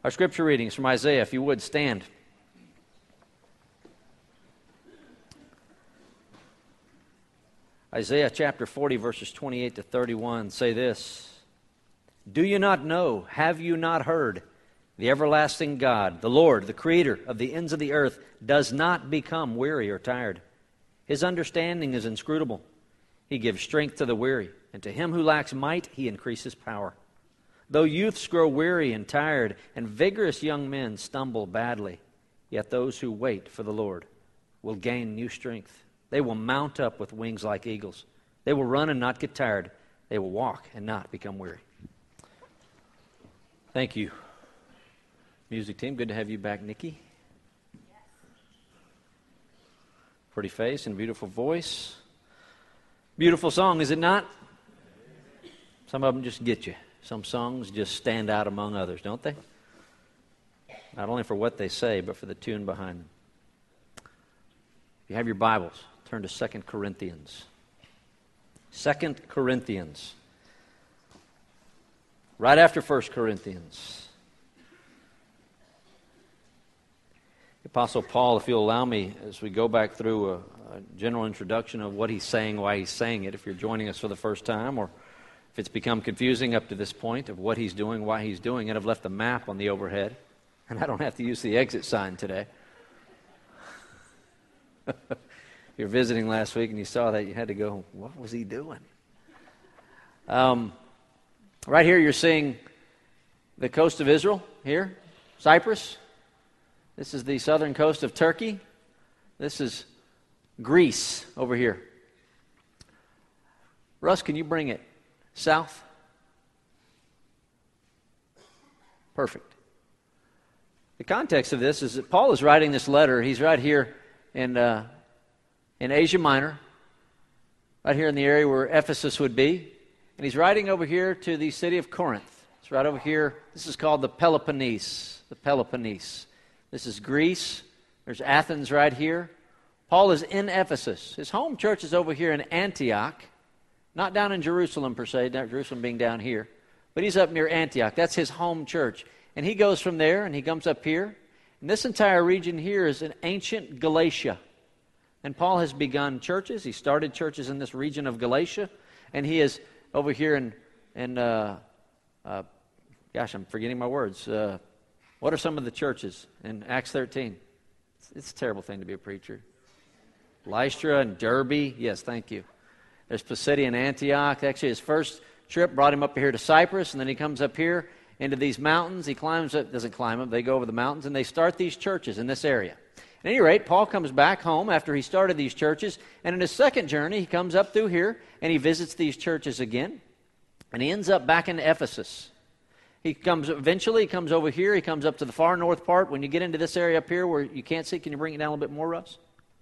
Our scripture readings from Isaiah, if you would, stand. Isaiah chapter 40, verses 28 to 31 say this: Do you not know, have you not heard? The everlasting God, the Lord, the Creator of the ends of the earth, does not become weary or tired. His understanding is inscrutable. He gives strength to the weary, and to him who lacks might, he increases power. Though youths grow weary and tired, and vigorous young men stumble badly, yet those who wait for the Lord will gain new strength. They will mount up with wings like eagles. They will run and not get tired. They will walk and not become weary. Thank you, music team. Good to have you back, Nikki. Pretty face and beautiful voice. Beautiful song, is it not? Some of them just get you. Some songs just stand out among others, don't they? Not only for what they say, but for the tune behind them. If you have your Bibles, turn to 2 Corinthians. 2 Corinthians. Right after 1 Corinthians. The Apostle Paul, if you'll allow me, as we go back through a general introduction of what he's saying, why he's saying it, if you're joining us for the first time, or if it's become confusing up to this point of what he's doing, why he's doing it, I've left a map on the overhead, and I don't have to use the exit sign today. You're visiting last week and you saw that, you had to go, what was he doing? Right here you're seeing the coast of Israel, here, Cyprus. This is the southern coast of Turkey. This is Greece over here. Russ, can you bring it south? Perfect. The context of this is that Paul is writing this letter. He's right here in Asia Minor, right here in the area where Ephesus would be. And he's writing over here to the city of Corinth. It's right over here. This is called the Peloponnese. The Peloponnese. This is Greece. There's Athens right here. Paul is in Ephesus. His home church is over here in Antioch. Not down in Jerusalem per se, Jerusalem being down here. But he's up near Antioch. That's his home church. And he goes from there and he comes up here. And this entire region here is an ancient Galatia. And Paul has begun churches. He started churches in this region of Galatia. And he is over here in gosh, I'm forgetting my words. What are some of the churches in Acts 13? It's a terrible thing to be a preacher. Lystra and Derbe. Yes, thank you. There's Pisidian Antioch. Actually, his first trip brought him up here to Cyprus, and then he comes up here into these mountains. He climbs up, doesn't climb them, they go over the mountains, and they start these churches in this area. At any rate, Paul comes back home after he started these churches, and in his second journey, he comes up through here, and he visits these churches again, and he ends up back in Ephesus. He comes over here, he comes up to the far north part. When you get into this area up here where you can't see, can you bring it down a little bit more, Russ?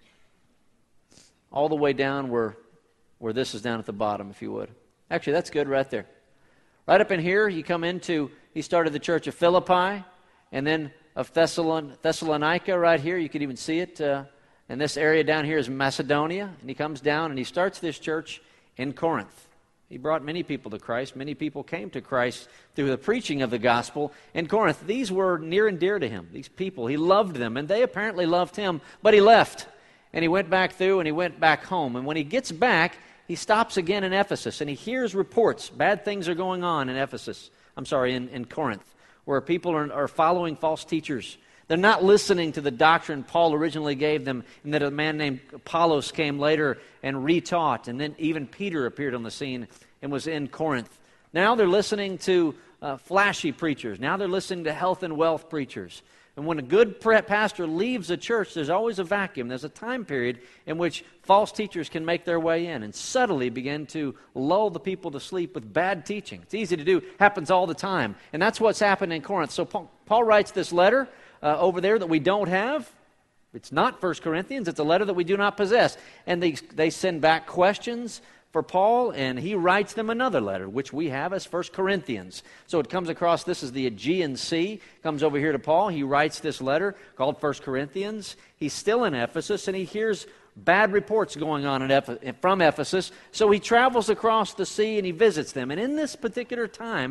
All the way down where this is down at the bottom, if you would. Actually, that's good right there. Right up in here, he started the church of Philippi, and then of Thessalonica right here. You could even see it. And this area down here is Macedonia. And he comes down and he starts this church in Corinth. He brought many people to Christ. Many people came to Christ through the preaching of the gospel in Corinth. These were near and dear to him, these people. He loved them, and they apparently loved him. But he left, and he went back through, and he went back home. And when he gets back, he stops again in Ephesus, and he hears reports. Bad things are going on in in Corinth, where people are following false teachers. They're not listening to the doctrine Paul originally gave them, and that a man named Apollos came later and retaught, and then even Peter appeared on the scene and was in Corinth. Now they're listening to flashy preachers. Now they're listening to health and wealth preachers. And when a good pastor leaves a church, there's always a vacuum. There's a time period in which false teachers can make their way in and subtly begin to lull the people to sleep with bad teaching. It's easy to do. Happens all the time. And that's what's happened in Corinth. So Paul writes this letter over there that we don't have. It's not 1 Corinthians. It's a letter that we do not possess. And they send back questions for Paul, and he writes them another letter, which we have as 1 Corinthians. So it comes across, this is the Aegean Sea, comes over here to Paul. He writes this letter called 1 Corinthians. He's still in Ephesus, and he hears bad reports going on from Ephesus. So he travels across the sea, and he visits them. And in this particular time,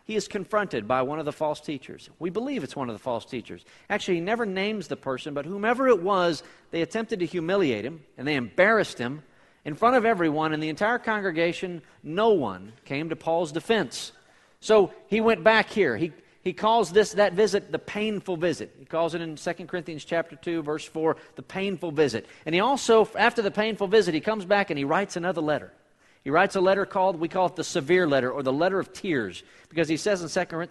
he is confronted by one of the false teachers. We believe it's one of the false teachers. Actually, he never names the person, but whomever it was, they attempted to humiliate him, and they embarrassed him in front of everyone. In the entire congregation, no one came to Paul's defense. So he went back here. He calls that visit the painful visit. He calls it in 2 Corinthians chapter 2, verse 4, the painful visit. And he also, after the painful visit, he comes back and he writes another letter. He writes a letter we call it the severe letter, or the letter of tears, because he says in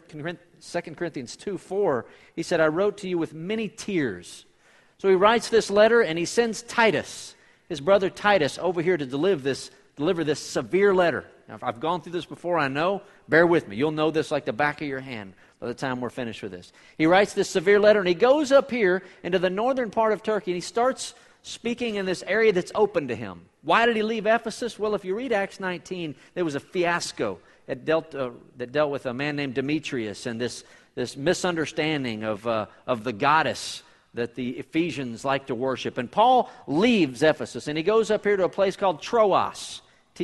2 Corinthians 2, 4, he said, I wrote to you with many tears. So he writes this letter, and he sends Titus, his brother Titus, over here to deliver this severe letter. Now, if I've gone through this before, I know. Bear with me. You'll know this like the back of your hand by the time we're finished with this. He writes this severe letter, and he goes up here into the northern part of Turkey, and he starts speaking in this area that's open to him. Why did he leave Ephesus? Well, if you read Acts 19, there was a fiasco that dealt with a man named Demetrius and this misunderstanding of the goddess that the Ephesians like to worship. And Paul leaves Ephesus, and he goes up here to a place called Troas,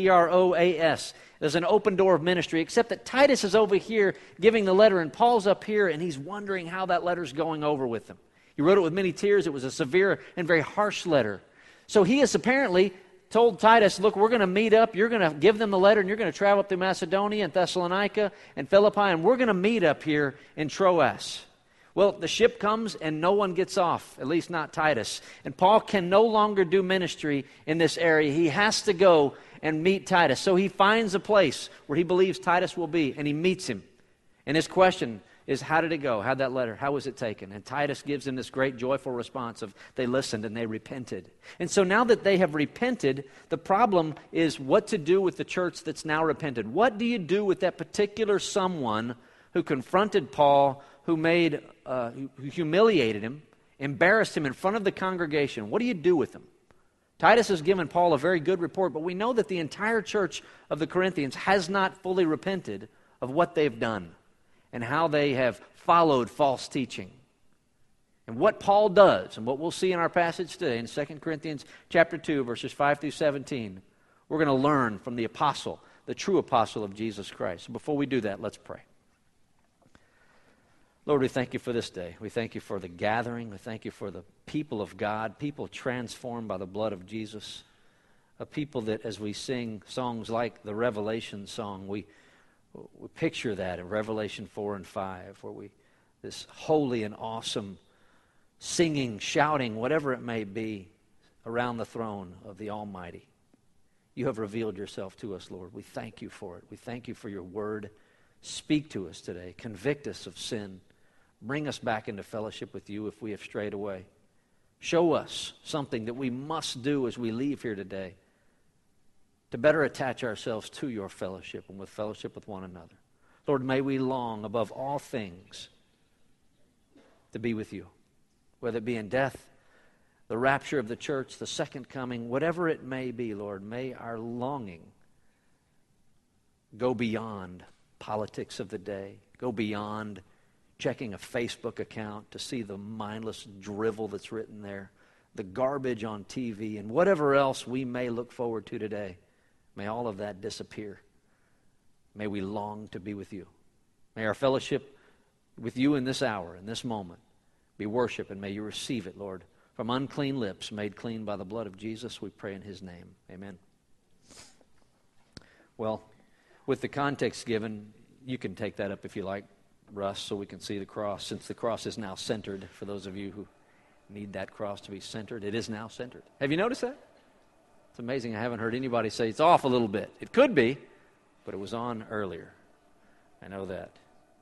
Troas. There's an open door of ministry, except that Titus is over here giving the letter, and Paul's up here, and he's wondering how that letter's going over with him. He wrote it with many tears. It was a severe and very harsh letter. So he has apparently told Titus, look, we're going to meet up. You're going to give them the letter, and you're going to travel up to Macedonia and Thessalonica and Philippi, and we're going to meet up here in Troas. Well, the ship comes, and no one gets off, at least not Titus. And Paul can no longer do ministry in this area. He has to go and meet Titus. So he finds a place where he believes Titus will be, and he meets him. And his question is, how did it go? How'd that letter, how was it taken? And Titus gives him this great joyful response of, they listened and they repented. And so now that they have repented, the problem is what to do with the church that's now repented. What do you do with that particular someone who confronted Paul, who humiliated him, embarrassed him in front of the congregation? What do you do with them? Titus has given Paul a very good report, but we know that the entire church of the Corinthians has not fully repented of what they've done and how they have followed false teaching. And what Paul does, and what we'll see in our passage today in 2 Corinthians chapter 2, verses 5 through 17, we're going to learn from the apostle, the true apostle of Jesus Christ. So before we do that, let's pray. Lord, we thank you for this day. We thank you for the gathering. We thank you for the people of God, people transformed by the blood of Jesus, a people that as we sing songs like the Revelation song, we picture that in Revelation 4 and 5, where this holy and awesome singing, shouting, whatever it may be, around the throne of the Almighty. You have revealed yourself to us, Lord. We thank you for it. We thank you for your word. Speak to us today. Convict us of sin. Bring us back into fellowship with you if we have strayed away. Show us something that we must do as we leave here today to better attach ourselves to your fellowship and with fellowship with one another. Lord, may we long above all things to be with you, whether it be in death, the rapture of the church, the second coming, whatever it may be, Lord, may our longing go beyond politics of the day, go beyond checking a Facebook account to see the mindless drivel that's written there, the garbage on TV, and whatever else we may look forward to today. May all of that disappear. May we long to be with you. May our fellowship with you in this hour, in this moment, be worship, and may you receive it, Lord, from unclean lips made clean by the blood of Jesus. We pray in his name. Amen. Well, with the context given, you can take that up if you like, Russ, so we can see the cross. Since the cross is now centered, for those of you who need that cross to be centered, it is now centered. Have you noticed that? It's amazing. I haven't heard anybody say it's off a little bit. It could be, but it was on earlier. I know that.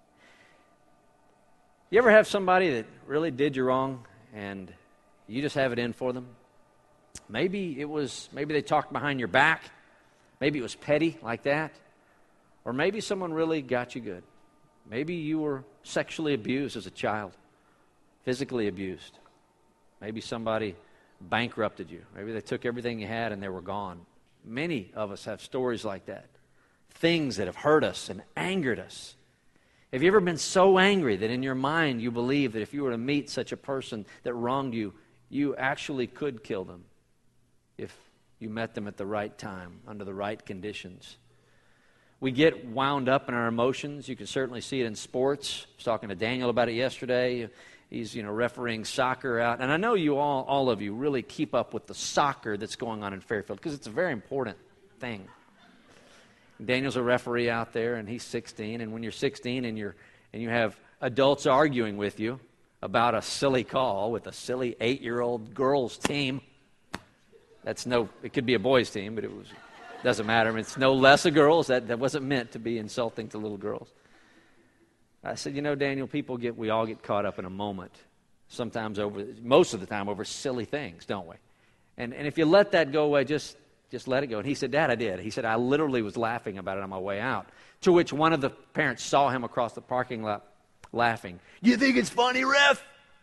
You ever have somebody that really did you wrong and you just have it in for them? Maybe they talked behind your back. Maybe it was petty like that. Or maybe someone really got you good. Maybe you were sexually abused as a child, physically abused. Maybe somebody bankrupted you. Maybe they took everything you had and they were gone. Many of us have stories like that. Things that have hurt us and angered us. Have you ever been so angry that in your mind you believe that if you were to meet such a person that wronged you, you actually could kill them if you met them at the right time, under the right conditions? We get wound up in our emotions. You can certainly see it in sports. I was talking to Daniel about it yesterday. He's, refereeing soccer out. And I know you all of you really keep up with the soccer that's going on in Fairfield because it's a very important thing. Daniel's a referee out there, and he's 16. And when you're 16 and you have adults arguing with you about a silly call with a silly 8-year-old girls' team, it could be a boys' team, but doesn't matter. I mean, it's no less a girls. That wasn't meant to be insulting to little girls. I said, Daniel, we all get caught up in a moment. Sometimes most of the time over silly things, don't we? And if you let that go away, just let it go. And he said, Dad, I did. He said, I literally was laughing about it on my way out. To which one of the parents saw him across the parking lot laughing. You think it's funny, ref?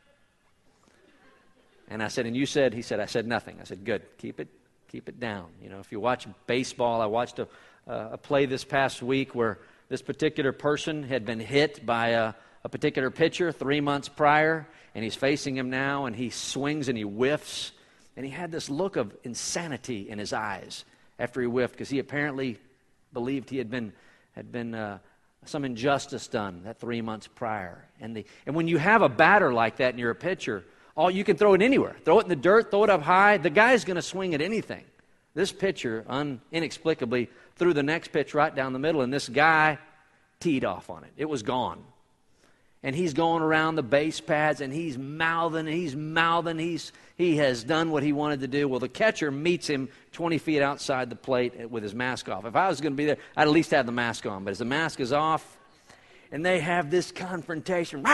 And I said, and you said? He said, I said nothing. I said, good. Keep it down. If you watch baseball, I watched a play this past week where this particular person had been hit by a particular pitcher 3 months prior, and he's facing him now, and he swings and he whiffs. And he had this look of insanity in his eyes after he whiffed because he apparently believed he had been some injustice done that 3 months prior. And when you have a batter like that and you're a pitcher, you can throw it anywhere. Throw it in the dirt, throw it up high. The guy's going to swing at anything. This pitcher, inexplicably, threw the next pitch right down the middle, and this guy teed off on it. It was gone. And he's going around the base pads, and he's mouthing. He has done what he wanted to do. Well, the catcher meets him 20 feet outside the plate with his mask off. If I was going to be there, I'd at least have the mask on. But as the mask is off, and they have this confrontation.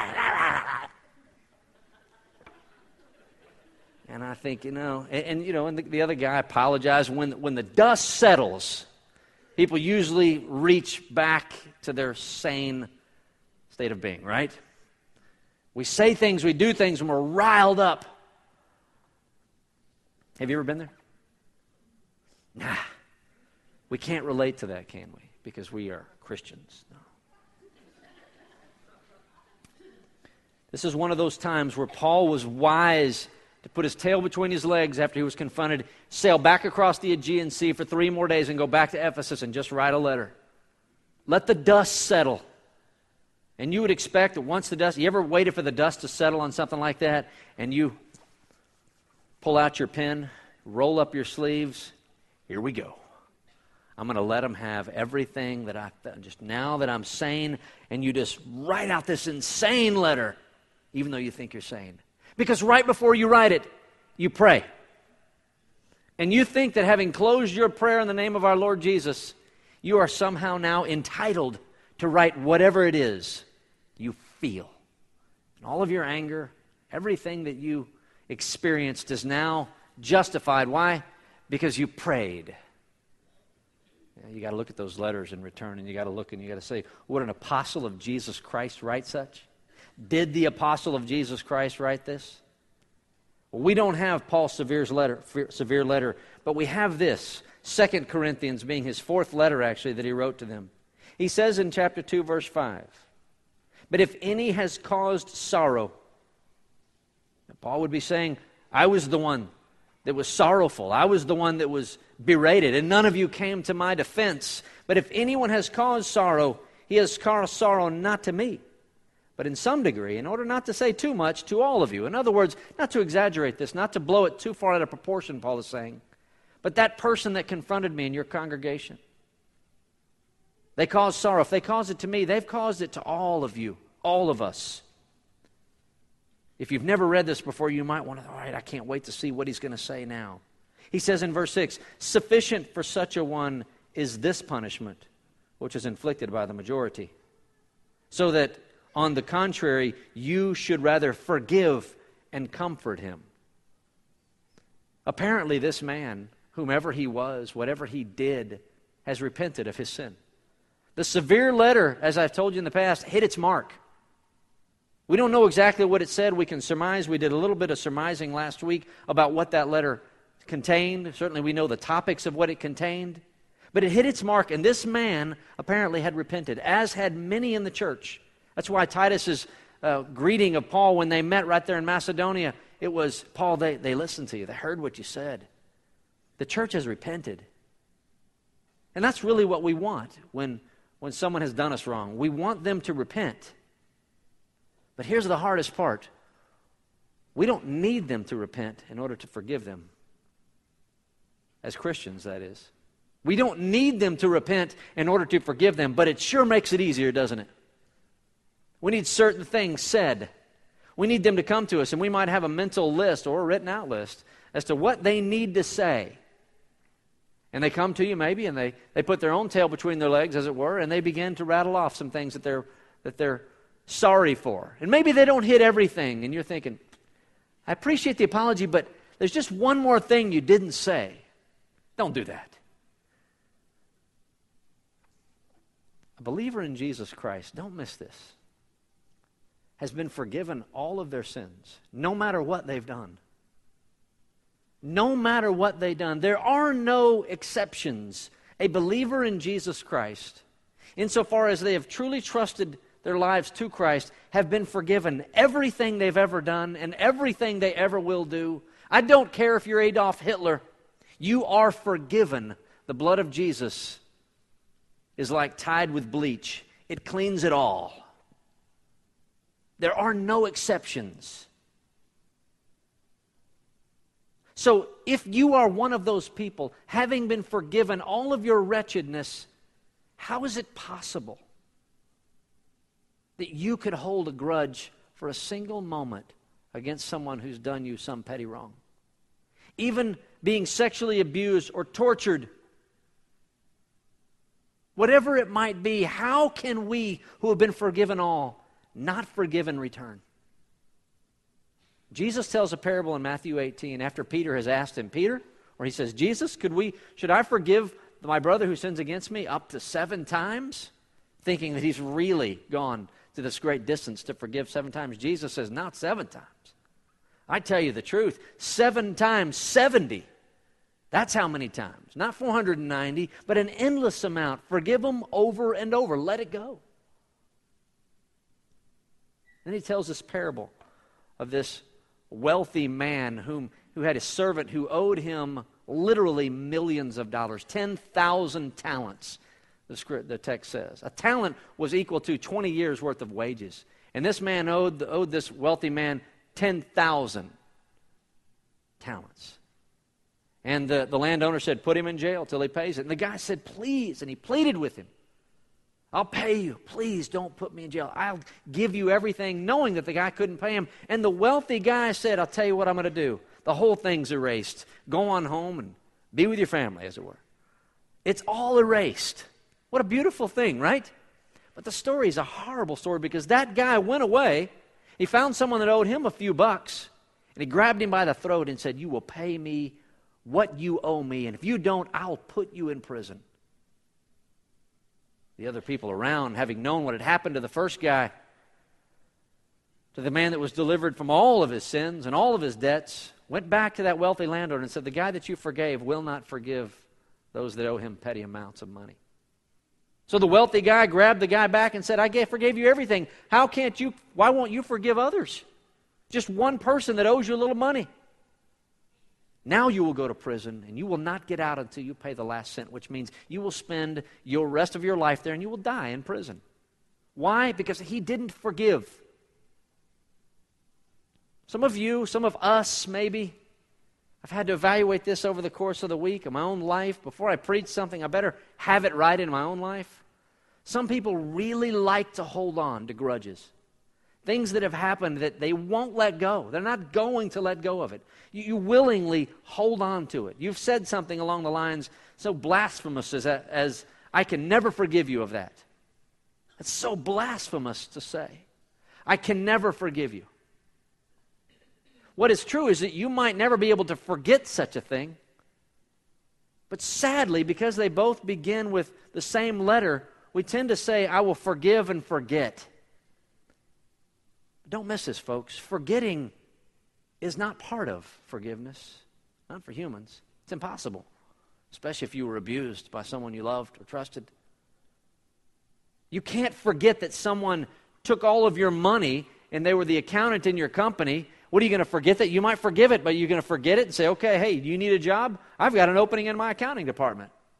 And I think, and the other guy apologized. When the dust settles, people usually reach back to their sane state of being, right? We say things, we do things when we're riled up. Have you ever been there? Nah. We can't relate to that, can we? Because we are Christians. No. This is one of those times where Paul was wise to put his tail between his legs after he was confronted, sail back across the Aegean Sea for 3 more days and go back to Ephesus and just write a letter. Let the dust settle. And you would expect that once you ever waited for the dust to settle on something like that, and you pull out your pen, roll up your sleeves, here we go. I'm going to let them have everything that just now that I'm sane, and you just write out this insane letter, even though you think you're sane. Because right before you write it, you pray. And you think that having closed your prayer in the name of our Lord Jesus, you are somehow now entitled to write whatever it is you feel. And all of your anger, everything that you experienced is now justified. Why? Because you prayed. You got to look at those letters in return, and you got to look and you got to say, would an apostle of Jesus Christ write such? Did the apostle of Jesus Christ write this? Well, we don't have Paul's severe letter, but we have this, 2 Corinthians being his 4th letter, actually, that he wrote to them. He says in chapter 2, verse 5, but if any has caused sorrow, Paul would be saying, I was the one that was sorrowful. I was the one that was berated, and none of you came to my defense. But if anyone has caused sorrow, he has caused sorrow not to me, but in some degree, in order not to say too much, to all of you. In other words, not to exaggerate this, not to blow it too far out of proportion, Paul is saying, but that person that confronted me in your congregation, they caused sorrow. If they caused it to me, they've caused it to all of you, all of us. If you've never read this before, you might want to, all right, I can't wait to see what he's going to say now. He says in verse 6, sufficient for such a one is this punishment, which is inflicted by the majority, so that, on the contrary, you should rather forgive and comfort him. Apparently, this man, whomever he was, whatever he did, has repented of his sin. The severe letter, as I've told you in the past, hit its mark. We don't know exactly what it said. We can surmise. We did a little bit of surmising last week about what that letter contained. Certainly we know the topics of what it contained. But it hit its mark, and this man apparently had repented, as had many in the church. That's why Titus's greeting of Paul when they met right there in Macedonia, it was, Paul, they listened to you. They heard what you said. The church has repented. And that's really what we want when someone has done us wrong. We want them to repent. But here's the hardest part. We don't need them to repent in order to forgive them. As Christians, that is. We don't need them to repent in order to forgive them, but it sure makes it easier, doesn't it? We need certain things said. We need them to come to us, and we might have a mental list or a written out list as to what they need to say. And they come to you maybe, and they put their own tail between their legs, as it were, and they begin to rattle off some things that they're sorry for. And maybe they don't hit everything, and you're thinking, I appreciate the apology, but there's just one more thing you didn't say. Don't do that. A believer in Jesus Christ, don't miss this, has been forgiven all of their sins, no matter what they've done. No matter what they've done. There are no exceptions. A believer in Jesus Christ, insofar as they have truly trusted their lives to Christ, have been forgiven everything they've ever done and everything they ever will do. I don't care if you're Adolf Hitler. You are forgiven. The blood of Jesus is like tied with bleach. It cleans it all. There are no exceptions. So if you are one of those people, having been forgiven all of your wretchedness, how is it possible that you could hold a grudge for a single moment against someone who's done you some petty wrong? Even being sexually abused or tortured, whatever it might be, how can we who have been forgiven all not forgive in return? Jesus tells a parable in Matthew 18 after Peter has asked him, Peter, or he says, Jesus, should I forgive my brother who sins against me up to 7 times? Thinking that he's really gone to this great distance to forgive 7 times. Jesus says, not 7 times. I tell you the truth, 7 times 70. That's how many times. Not 490, but an endless amount. Forgive them over and over. Let it go. Then he tells this parable of this wealthy man who had a servant who owed him literally millions of dollars, 10,000 talents, the text says. A talent was equal to 20 years' worth of wages. And this man owed this wealthy man 10,000 talents. And the landowner said, put him in jail till he pays it. And the guy said, please, and he pleaded with him. I'll pay you. Please don't put me in jail. I'll give you everything, knowing that the guy couldn't pay him. And the wealthy guy said, I'll tell you what I'm going to do. The whole thing's erased. Go on home and be with your family, as it were. It's all erased. What a beautiful thing, right? But the story is a horrible story because that guy went away. He found someone that owed him a few bucks. And he grabbed him by the throat and said, you will pay me what you owe me. And if you don't, I'll put you in prison. The other people around, having known what had happened to the first guy, to the man that was delivered from all of his sins and all of his debts, went back to that wealthy landowner and said, the guy that you forgave will not forgive those that owe him petty amounts of money. So the wealthy guy grabbed the guy back and said, I forgave you everything. Why won't you forgive others? Just one person that owes you a little money. Now you will go to prison, and you will not get out until you pay the last cent, which means you will spend your rest of your life there, and you will die in prison. Why? Because he didn't forgive. Some of you, some of us maybe, I've had to evaluate this over the course of the week, of my own life. Before I preach something, I better have it right in my own life. Some people really like to hold on to grudges. Things that have happened that they won't let go. They're not going to let go of it. You willingly hold on to it. You've said something along the lines so blasphemous as I can never forgive you of that. It's so blasphemous to say. I can never forgive you. What is true is that you might never be able to forget such a thing. But sadly, because they both begin with the same letter, we tend to say, I will forgive and forget. Don't miss this, folks. Forgetting is not part of forgiveness. Not for humans. It's impossible, especially if you were abused by someone you loved or trusted. You can't forget that someone took all of your money and they were the accountant in your company. What are you going to forget that? You might forgive it, but you're going to forget it and say, okay, hey, do you need a job? I've got an opening in my accounting department.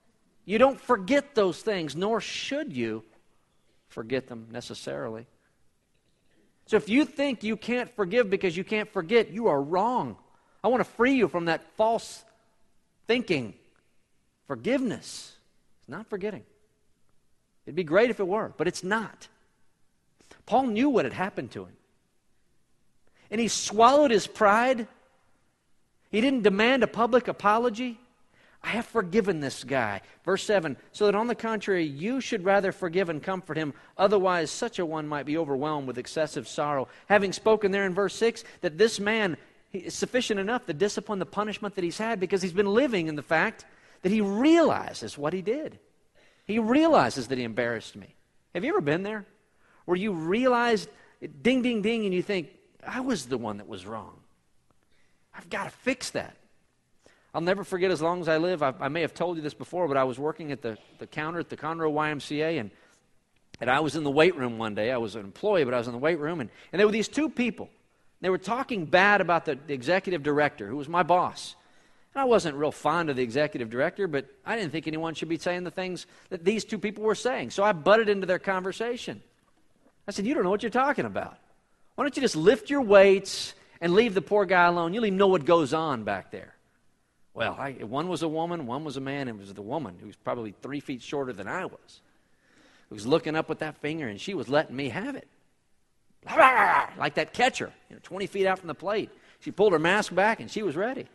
You don't forget those things, nor should you forget them necessarily. So if you think you can't forgive because you can't forget, you are wrong. I want to free you from that false thinking. Forgiveness is not forgetting. It'd be great if it were, but it's not. Paul knew what had happened to him. And he swallowed his pride. He didn't demand a public apology. I have forgiven this guy. Verse 7, so that on the contrary, you should rather forgive and comfort him. Otherwise, such a one might be overwhelmed with excessive sorrow. Having spoken there in verse 6 that this man is sufficient enough, the discipline, the punishment that he's had, because he's been living in the fact that he realizes what he did. He realizes that he embarrassed me. Have you ever been there? Where you realize, ding, ding, ding, and you think, I was the one that was wrong. I've got to fix that. I'll never forget as long as I live. I may have told you this before, but I was working at the counter at the Conroe YMCA, and I was in the weight room one day. I was an employee, but I was in the weight room, and there were these two people. They were talking bad about the executive director, who was my boss. And I wasn't real fond of the executive director, but I didn't think anyone should be saying the things that these two people were saying. So I butted into their conversation. I said, you don't know what you're talking about. Why don't you just lift your weights and leave the poor guy alone? You'll even know what goes on back there. Well, one was a woman, one was a man, and it was the woman who was probably 3 feet shorter than I was, who was looking up with that finger, and she was letting me have it. Like that catcher, 20 feet out from the plate. She pulled her mask back, and she was ready.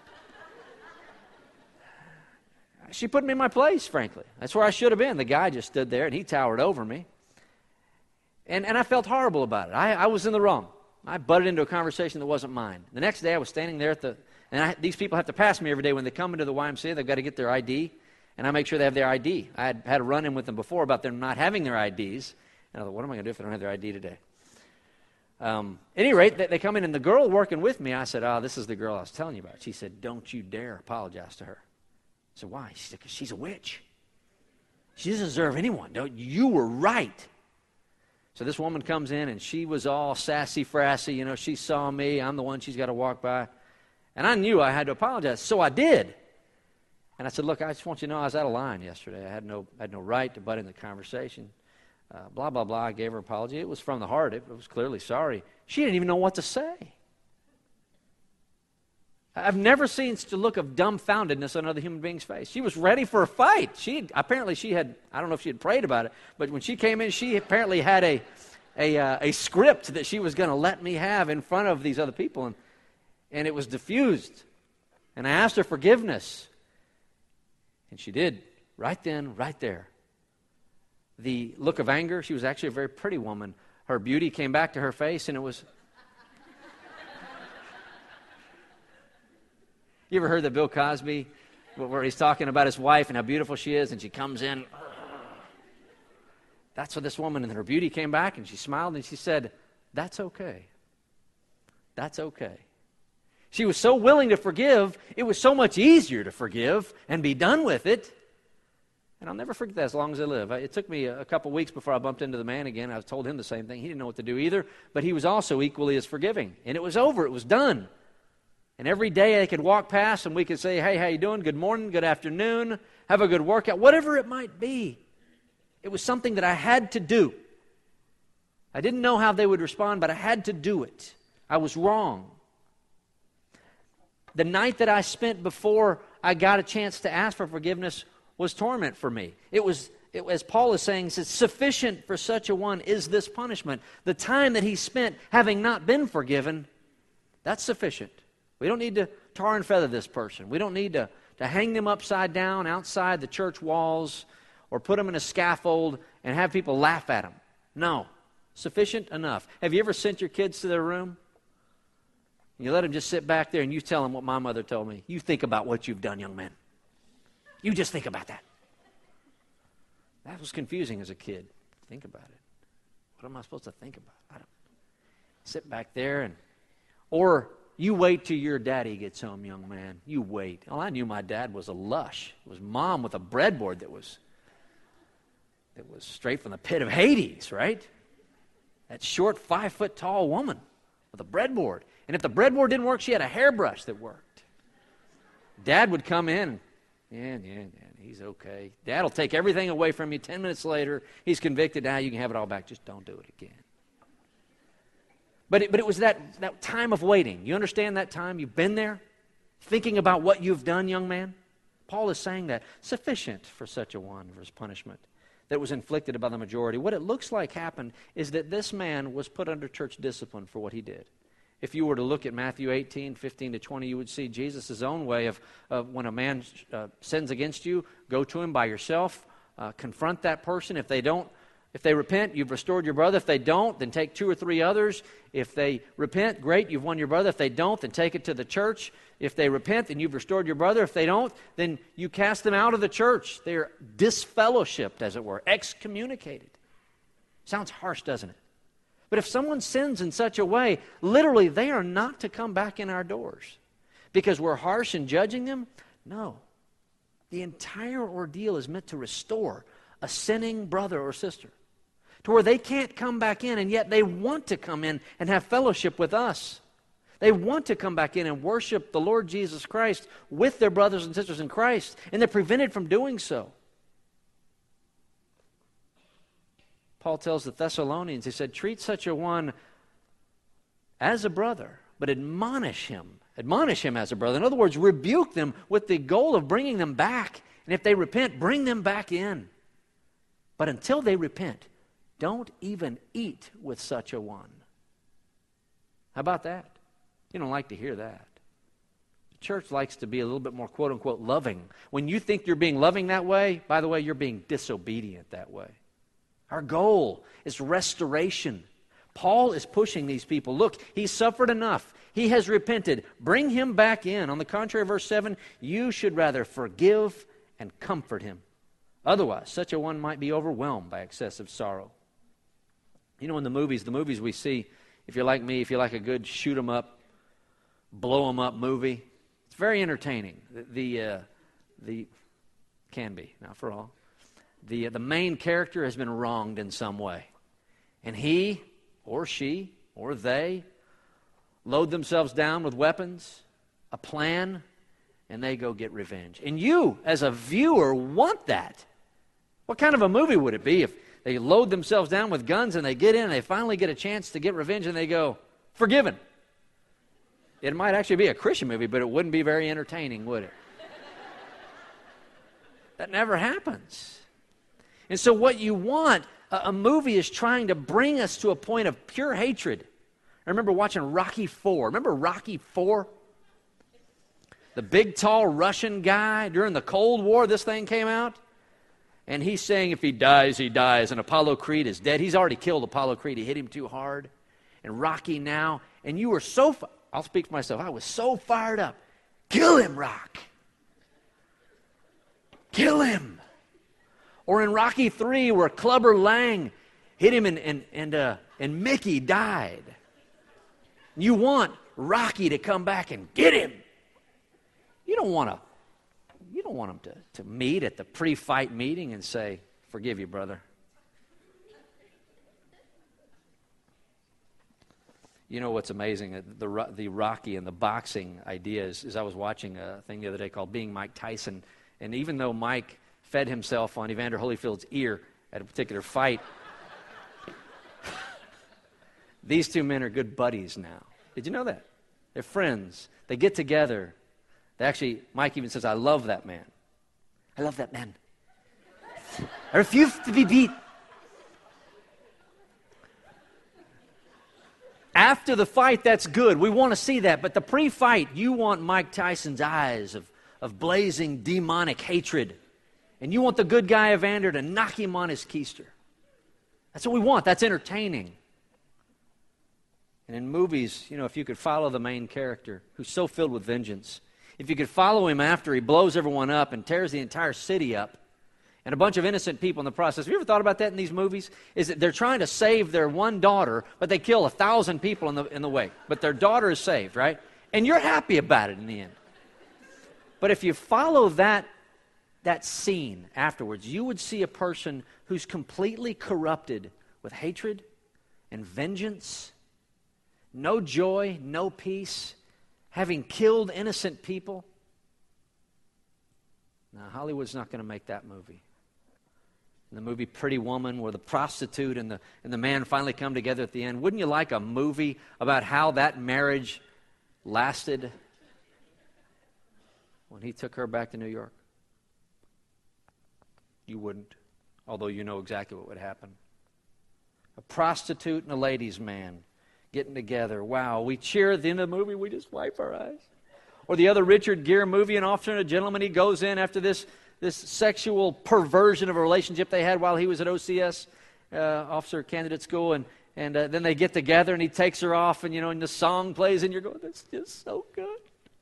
She put me in my place, frankly. That's where I should have been. The guy just stood there, and he towered over me. And I felt horrible about it. I was in the wrong. I butted into a conversation that wasn't mine. The next day, I was standing there these people have to pass me every day when they come into the YMCA. They've got to get their ID, and I make sure they have their ID. I had a run-in with them before about them not having their IDs. And I thought, what am I going to do if they don't have their ID today? At any rate, they come in, and the girl working with me, I said, this is the girl I was telling you about. She said, don't you dare apologize to her. I said, why? She said, because she's a witch. She doesn't deserve anyone. You were right. So this woman comes in, and she was all sassy-frassy. She saw me. I'm the one she's got to walk by. And I knew I had to apologize, so I did. And I said, look, I just want you to know I was out of line yesterday. I had no right to butt in the conversation. Blah, blah, blah. I gave her an apology. It was from the heart. It was clearly sorry. She didn't even know what to say. I've never seen such a look of dumbfoundedness on another human being's face. She was ready for a fight. Apparently she had, I don't know if she had prayed about it, but when she came in, she apparently had a script that she was going to let me have in front of these other people, and it was diffused. And I asked her forgiveness, and she did, right then, right there. The look of anger, she was actually a very pretty woman. Her beauty came back to her face, and it was... You ever heard that Bill Cosby, where he's talking about his wife and how beautiful she is, and she comes in? That's what this woman, and her beauty came back, and she smiled, and she said, that's okay. That's okay. She was so willing to forgive, it was so much easier to forgive and be done with it. And I'll never forget that as long as I live. It took me a couple weeks before I bumped into the man again. I told him the same thing. He didn't know what to do either, but he was also equally as forgiving. And it was over. It was done. And every day they could walk past and we could say, hey, how you doing? Good morning, good afternoon, have a good workout, whatever it might be. It was something that I had to do. I didn't know how they would respond, but I had to do it. I was wrong. The night that I spent before I got a chance to ask for forgiveness was torment for me. As Paul is saying, it's sufficient for such a one is this punishment. The time that he spent having not been forgiven, that's sufficient. We don't need to tar and feather this person. We don't need to hang them upside down outside the church walls or put them in a scaffold and have people laugh at them. No. Sufficient enough. Have you ever sent your kids to their room? You let them just sit back there and you tell them what my mother told me. You think about what you've done, young man. You just think about that. That was confusing as a kid. Think about it. What am I supposed to think about? I don't sit back there or you wait till your daddy gets home, young man. You wait. Oh, I knew my dad was a lush. It was mom with a breadboard that was straight from the pit of Hades, right? That short, 5-foot-tall woman with a breadboard. And if the breadboard didn't work, she had a hairbrush that worked. Dad would come in, and he's okay. Dad will take everything away from you. 10 minutes later, he's convicted. Now you can have it all back. Just don't do it again. But it was that time of waiting. You understand that time? You've been there? Thinking about what you've done, young man? Paul is saying that. Sufficient for such a one for his punishment that was inflicted by the majority. What it looks like happened is that this man was put under church discipline for what he did. If you were to look at Matthew 18, 15 to 20, you would see Jesus' own way of when a man sins against you, go to him by yourself, confront that person. If they repent, you've restored your brother. If they don't, then take 2 or 3 others. If they repent, great, you've won your brother. If they don't, then take it to the church. If they repent, then you've restored your brother. If they don't, then you cast them out of the church. They're disfellowshipped, as it were, excommunicated. Sounds harsh, doesn't it? But if someone sins in such a way, literally, they are not to come back in our doors because we're harsh in judging them. No. The entire ordeal is meant to restore a sinning brother or sister to where they can't come back in, and yet they want to come in and have fellowship with us. They want to come back in and worship the Lord Jesus Christ with their brothers and sisters in Christ, and they're prevented from doing so. Paul tells the Thessalonians, he said, treat such a one as a brother, but admonish him. Admonish him as a brother. In other words, rebuke them with the goal of bringing them back. And if they repent, bring them back in. But until they repent, don't even eat with such a one. How about that? You don't like to hear that. The church likes to be a little bit more quote-unquote loving. When you think you're being loving that way, by the way, you're being disobedient that way. Our goal is restoration. Paul is pushing these people. Look, he's suffered enough. He has repented. Bring him back in. On the contrary, verse 7, you should rather forgive and comfort him. Otherwise, such a one might be overwhelmed by excessive sorrow. You know, in the movies we see, if you're like me, if you like a good shoot 'em up, blow 'em up movie, it's very entertaining. The can be, not for all. The main character has been wronged in some way. And he or she or they load themselves down with weapons, a plan, and they go get revenge. And you, as a viewer, want that. What kind of a movie would it be if they load themselves down with guns and they get in and they finally get a chance to get revenge and they go, forgiven? It might actually be a Christian movie, but it wouldn't be very entertaining, would it? That never happens. And so what you want, a movie is trying to bring us to a point of pure hatred. I remember watching Rocky IV. Remember Rocky IV? The big, tall Russian guy during the Cold War, this thing came out. And he's saying if he dies, he dies. And Apollo Creed is dead. He's already killed Apollo Creed. He hit him too hard. And Rocky now. And you were so, I'll speak for myself. I was so fired up. Kill him, Rock. Kill him. Or in Rocky III, where Clubber Lang hit him and Mickey died. You want Rocky to come back and get him. You don't want him to meet at the pre-fight meeting and say, forgive you, brother. You know what's amazing? The Rocky and the boxing idea is I was watching a thing the other day called Being Mike Tyson. And even though Mike fed himself on Evander Holyfield's ear at a particular fight, these two men are good buddies now. Did you know that? They're friends. They get together. They actually, Mike even says, I love that man. I love that man. I refuse to be beat. After the fight, that's good. We want to see that. But the pre-fight, you want Mike Tyson's eyes of blazing demonic hatred. And you want the good guy Evander to knock him on his keister. That's what we want. That's entertaining. And in movies, you know, if you could follow the main character who's so filled with vengeance, if you could follow him after he blows everyone up and tears the entire city up, and a bunch of innocent people in the process. Have you ever thought about that in these movies? Is that they're trying to save their one daughter, but they kill 1,000 people in the way. But their daughter is saved, right? And you're happy about it in the end. But if you follow that scene afterwards, you would see a person who's completely corrupted with hatred and vengeance, no joy, no peace, having killed innocent people. Now, Hollywood's not going to make that movie. In the movie Pretty Woman, where the prostitute and the man finally come together at the end, wouldn't you like a movie about how that marriage lasted when he took her back to New York? You wouldn't, although you know exactly what would happen. A prostitute and a ladies' man getting together. Wow, we cheer at the end of the movie, we just wipe our eyes. Or the other Richard Gere movie, An Officer and a Gentleman, he goes in after this sexual perversion of a relationship they had while he was at OCS, Officer Candidate School, and then they get together and he takes her off, and the song plays and you're going, that's just so good.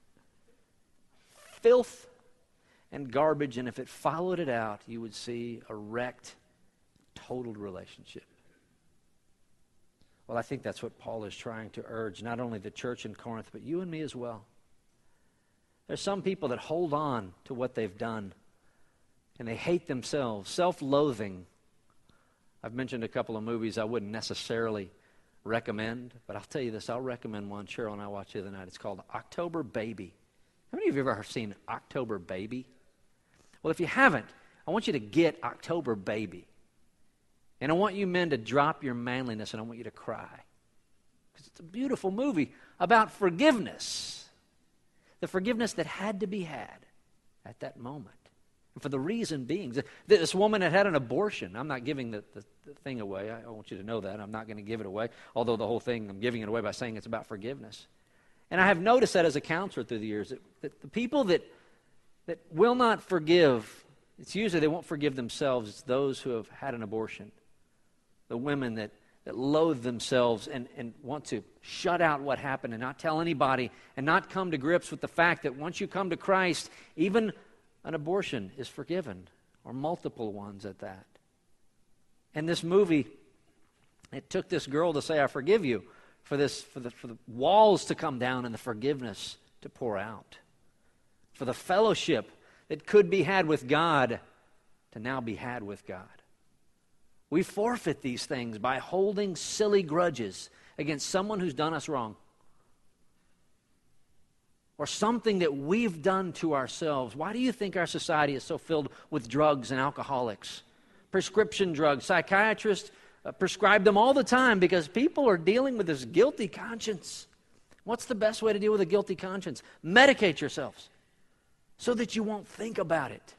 Filth and garbage, and if it followed it out, you would see a wrecked, totaled relationship. Well, I think that's what Paul is trying to urge, not only the church in Corinth, but you and me as well. There's some people that hold on to what they've done, and they hate themselves, self-loathing. I've mentioned a couple of movies I wouldn't necessarily recommend, but I'll tell you this, I'll recommend one Cheryl and I watched the other night. It's called October Baby. How many of you have ever seen October Baby? Well, if you haven't, I want you to get October Baby. And I want you men to drop your manliness, and I want you to cry. Because it's a beautiful movie about forgiveness. The forgiveness that had to be had at that moment. And for the reason being, this woman had an abortion. I'm not giving the thing away. I want you to know that. I'm not going to give it away. Although the whole thing, I'm giving it away by saying it's about forgiveness. And I have noticed that as a counselor through the years, that the people that will not forgive, it's usually they won't forgive themselves. It's those who have had an abortion. The women that loathe themselves and want to shut out what happened and not tell anybody and not come to grips with the fact that once you come to Christ, even an abortion is forgiven, or multiple ones at that. And this movie, it took this girl to say, I forgive you, for the walls to come down and the forgiveness to pour out. For the fellowship that could be had with God to now be had with God. We forfeit these things by holding silly grudges against someone who's done us wrong. Or something that we've done to ourselves. Why do you think our society is so filled with drugs and alcoholics? Prescription drugs. Psychiatrists prescribe them all the time because people are dealing with this guilty conscience. What's the best way to deal with a guilty conscience? Medicate yourselves so that you won't think about it.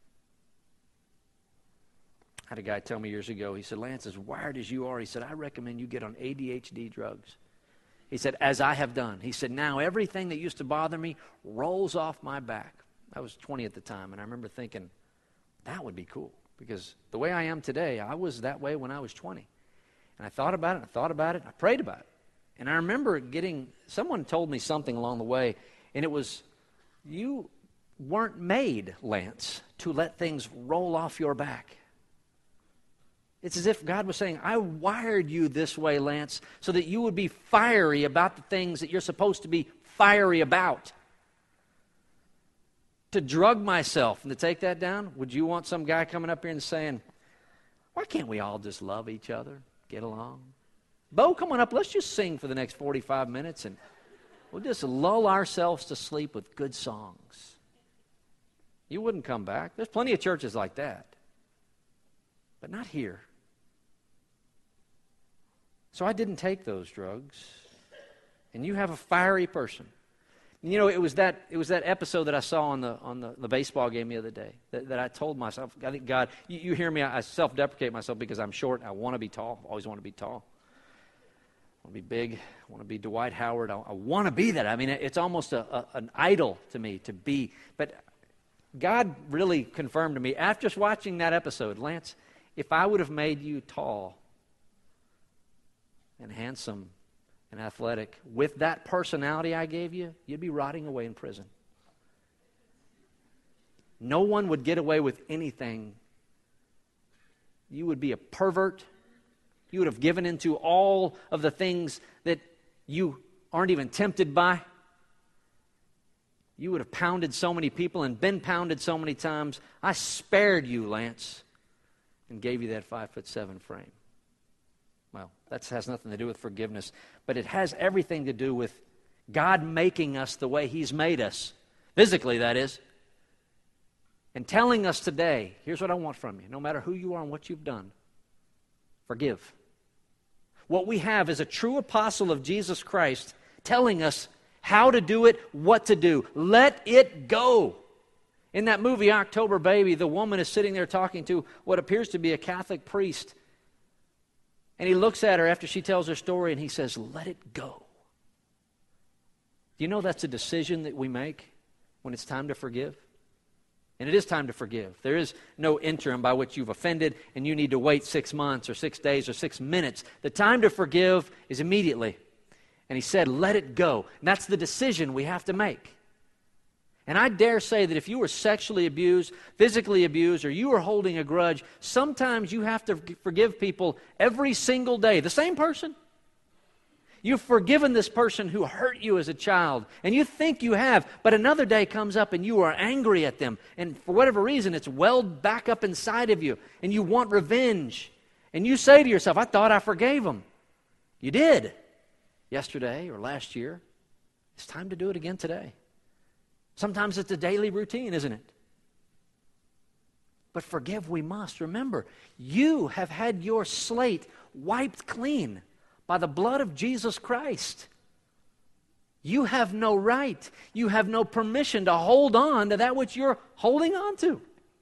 I had a guy tell me years ago, he said, Lance, as wired as you are, he said, I recommend you get on ADHD drugs. He said, as I have done. He said, now everything that used to bother me rolls off my back. I was 20 at the time, and I remember thinking, that would be cool. Because the way I am today, I was that way when I was 20. And I thought about it, I prayed about it. And I remember someone told me something along the way, and it was, you weren't made, Lance, to let things roll off your back. It's as if God was saying, I wired you this way, Lance, so that you would be fiery about the things that you're supposed to be fiery about. To drug myself and to take that down, would you want some guy coming up here and saying, why can't we all just love each other, get along? Bo, come on up, let's just sing for the next 45 minutes and we'll just lull ourselves to sleep with good songs. You wouldn't come back. There's plenty of churches like that. But not here. So I didn't take those drugs. And you have a fiery person. And it was that episode that I saw on the baseball game the other day that I told myself, I think God, you hear me, I self-deprecate myself because I'm short. I want to be tall. I always want to be tall. I want to be big. I want to be Dwight Howard. I want to be that. I mean, it's almost an idol to me to be. But God really confirmed to me after watching that episode, Lance, if I would have made you tall and handsome and athletic with that personality I gave you, you'd be rotting away in prison. No one would get away with anything. You would be a pervert. You would have given into all of the things that you aren't even tempted by. You would have pounded so many people and been pounded so many times. I spared you, Lance, and gave you that 5'7" frame. Well, that has nothing to do with forgiveness, but it has everything to do with God making us the way He's made us. Physically, that is. and telling us today, here's what I want from you, no matter who you are and what you've done, forgive. What we have is a true apostle of Jesus Christ telling us how to do it, what to do. Let it go. In that movie, October Baby, the woman is sitting there talking to what appears to be a Catholic priest. And he looks at her after she tells her story and he says, let it go. Do you know that's a decision that we make when it's time to forgive? And it is time to forgive. There is no interim by which you've offended and you need to wait 6 months or 6 days or 6 minutes. The time to forgive is immediately. And he said, let it go. And that's the decision we have to make. And I dare say that if you were sexually abused, physically abused, or you are holding a grudge, sometimes you have to forgive people every single day. The same person. You've forgiven this person who hurt you as a child, and you think you have, but another day comes up and you are angry at them, and for whatever reason, it's welled back up inside of you, and you want revenge. And you say to yourself, I thought I forgave them. You did. Yesterday or last year. It's time to do it again today. Sometimes it's a daily routine, isn't it? But forgive we must. Remember, you have had your slate wiped clean by the blood of Jesus Christ. You have no right, you have no permission to hold on to that which you're holding on to.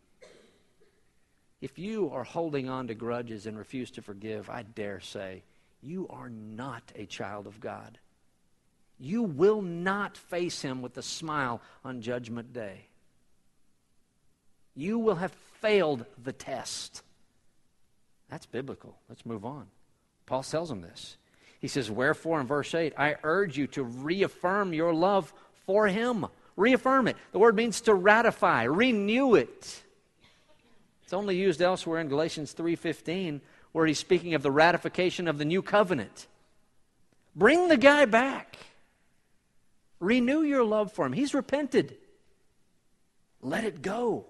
If you are holding on to grudges and refuse to forgive, I dare say, you are not a child of God. You will not face Him with a smile on Judgment Day. You will have failed the test. That's biblical. Let's move on. Paul tells them this. He says, wherefore, in verse 8, I urge you to reaffirm your love for Him. Reaffirm it. The word means to ratify, renew it. It's only used elsewhere in Galatians 3:15, where he's speaking of the ratification of the new covenant. Bring the guy back. Renew your love for him. He's repented. Let it go.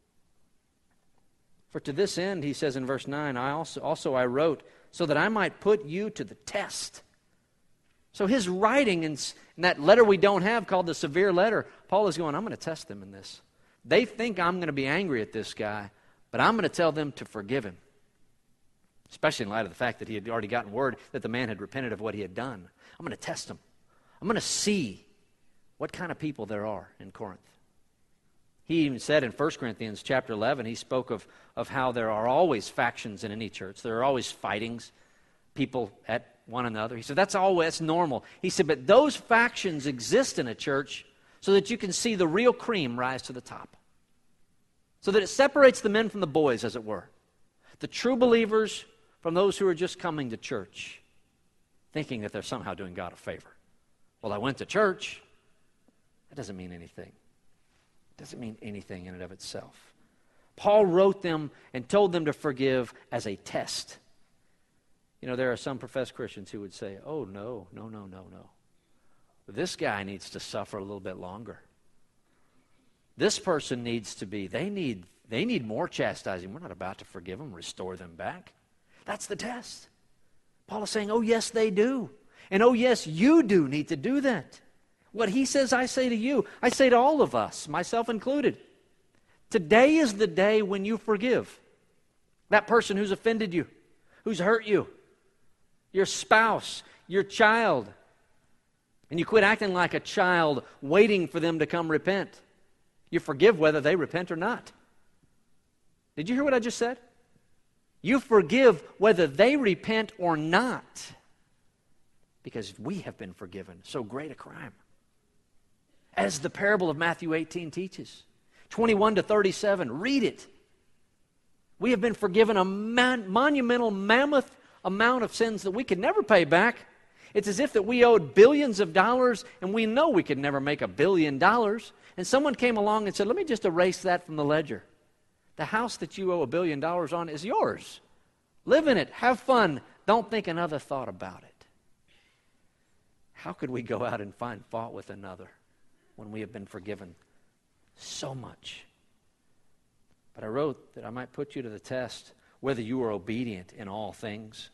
For to this end, he says in verse 9, I also wrote so that I might put you to the test. So his writing in that letter we don't have called the severe letter, Paul is going, I'm going to test them in this. They think I'm going to be angry at this guy, but I'm going to tell them to forgive him. Especially in light of the fact that he had already gotten word that the man had repented of what he had done. I'm going to test him. I'm going to see what kind of people there are in Corinth. He even said in 1 Corinthians chapter 11, he spoke of how there are always factions in any church. There are always fightings, people at one another. He said, that's normal. He said, but those factions exist in a church so that you can see the real cream rise to the top. So that it separates the men from the boys, as it were. The true believers from those who are just coming to church, thinking that they're somehow doing God a favor. Well, I went to church. That doesn't mean anything. It doesn't mean anything in and of itself. Paul wrote them and told them to forgive as a test. You know, there are some professed Christians who would say, oh, no. This guy needs to suffer a little bit longer. This person needs to be, they need more chastising. We're not about to forgive them, restore them back. That's the test. Paul is saying, oh, yes, they do. And oh, yes, you do need to do that. What he says, I say to you. I say to all of us, myself included. Today is the day when you forgive that person who's offended you, who's hurt you, your spouse, your child. And you quit acting like a child waiting for them to come repent. You forgive whether they repent or not. Did you hear what I just said? You forgive whether they repent or not. Because we have been forgiven. So great a crime. As the parable of Matthew 18 teaches. 21 to 37. Read it. We have been forgiven a monumental, mammoth amount of sins that we could never pay back. It's as if that we owed billions of dollars and we know we could never make $1 billion. And someone came along and said, let me just erase that from the ledger. The house that you owe $1 billion on is yours. Live in it. Have fun. Don't think another thought about it. How could we go out and find fault with another when we have been forgiven so much? But I wrote that I might put you to the test whether you are obedient in all things.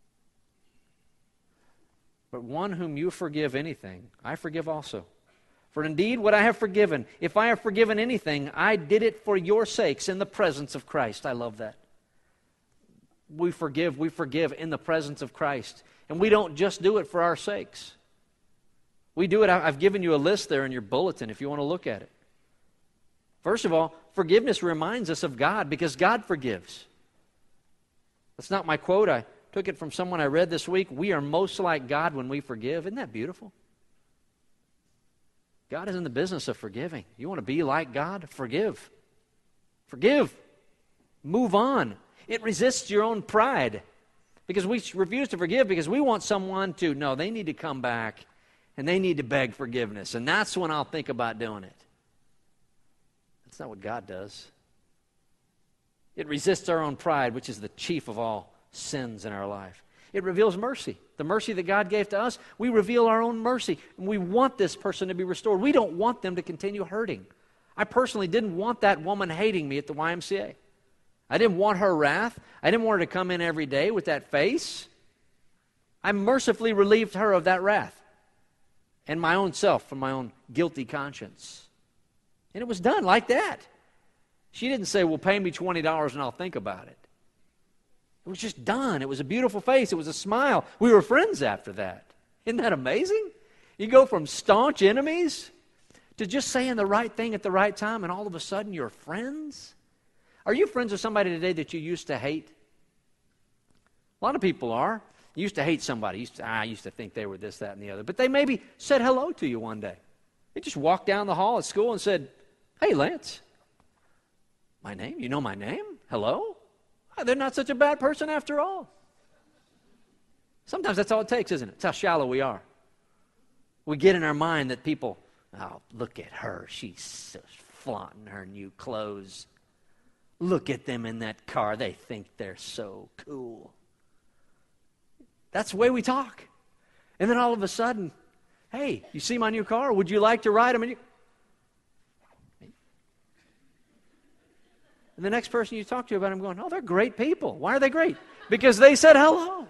But one whom you forgive anything, I forgive also. For indeed, what I have forgiven, if I have forgiven anything, I did it for your sakes in the presence of Christ. I love that. We forgive in the presence of Christ. And we don't just do it for our sakes. We do it. I've given you a list there in your bulletin if you want to look at it. First of all, forgiveness reminds us of God because God forgives. That's not my quote. I took it from someone I read this week. We are most like God when we forgive. Isn't that beautiful? God is in the business of forgiving. You want to be like God? Forgive. Forgive. Move on. It resists your own pride because we refuse to forgive because we want someone to, no, they need to come back and they need to beg forgiveness. And that's when I'll think about doing it. That's not what God does. It resists our own pride, which is the chief of all sins in our life. It reveals mercy. The mercy that God gave to us, we reveal our own mercy. And we want this person to be restored. We don't want them to continue hurting. I personally didn't want that woman hating me at the YMCA. I didn't want her wrath. I didn't want her to come in every day with that face. I mercifully relieved her of that wrath and my own self from my own guilty conscience. And it was done like that. She didn't say, well, pay me $20 and I'll think about it. It was just done. It was a beautiful face. It was a smile. We were friends after that. Isn't that amazing? You go from staunch enemies to just saying the right thing at the right time, and all of a sudden you're friends? Are you friends with somebody today that you used to hate? A lot of people are. You used to hate somebody. I used to think they were this, that, and the other. But they maybe said hello to you one day. They just walked down the hall at school and said, hey, Lance. My name? You know my name? Hello? They're not such a bad person after all. Sometimes that's all it takes, isn't it? It's how shallow we are. We get in our mind that people, oh, look at her. She's so flaunting her new clothes. Look at them in that car. They think they're so cool. That's the way we talk. And then all of a sudden, hey, you see my new car? Would you like to ride them? And the next person you talk to about them going, oh, they're great people. Why are they great? Because they said hello.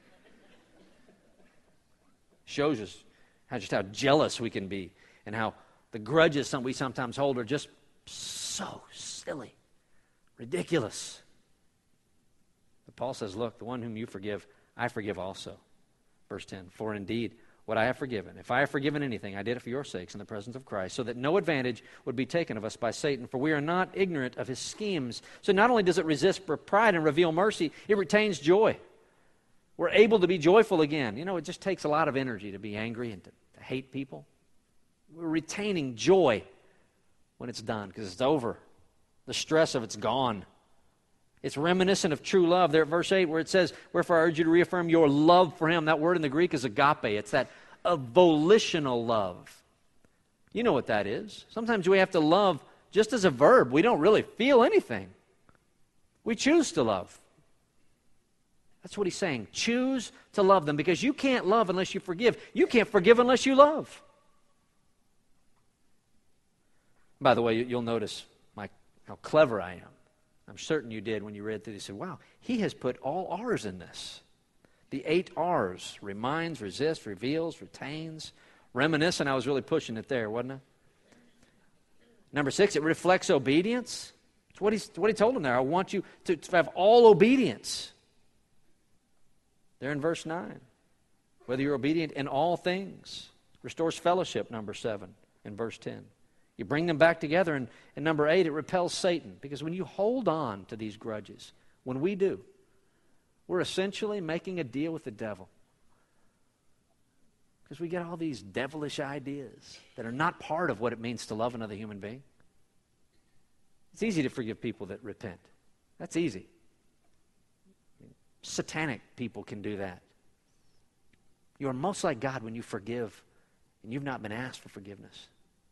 Shows us just how jealous we can be and how the grudges we sometimes hold are just so silly, ridiculous. But Paul says, look, the one whom you forgive, I forgive also. Verse 10, for indeed, what I have forgiven, if I have forgiven anything, I did it for your sakes in the presence of Christ, so that no advantage would be taken of us by Satan, for we are not ignorant of his schemes. So not only does it resist pride and reveal mercy, it retains joy. We're able to be joyful again. You know, it just takes a lot of energy to be angry and to hate people. We're retaining joy when it's done, because it's over. The stress of it's gone. It's reminiscent of true love there at verse 8 where it says, wherefore I urge you to reaffirm your love for him. That word in the Greek is agape. It's that volitional love. You know what that is. Sometimes we have to love just as a verb. We don't really feel anything. We choose to love. That's what he's saying. Choose to love them, because you can't love unless you forgive. You can't forgive unless you love. By the way, you'll notice how clever I am. I'm certain you did when you read through this. You said, wow, he has put all R's in this. The 8 R's, reminds, resists, reveals, retains, reminiscent. I was really pushing it there, wasn't I? Number 6, it reflects obedience. It's what he told him there. I want you to have all obedience. There in verse 9. Whether you're obedient in all things. Restores fellowship, number 7, in verse 10. You bring them back together, and number 8, it repels Satan. Because when you hold on to these grudges, when we do, we're essentially making a deal with the devil. Because we get all these devilish ideas that are not part of what it means to love another human being. It's easy to forgive people that repent. That's easy. Satanic people can do that. You are most like God when you forgive, and you've not been asked for forgiveness.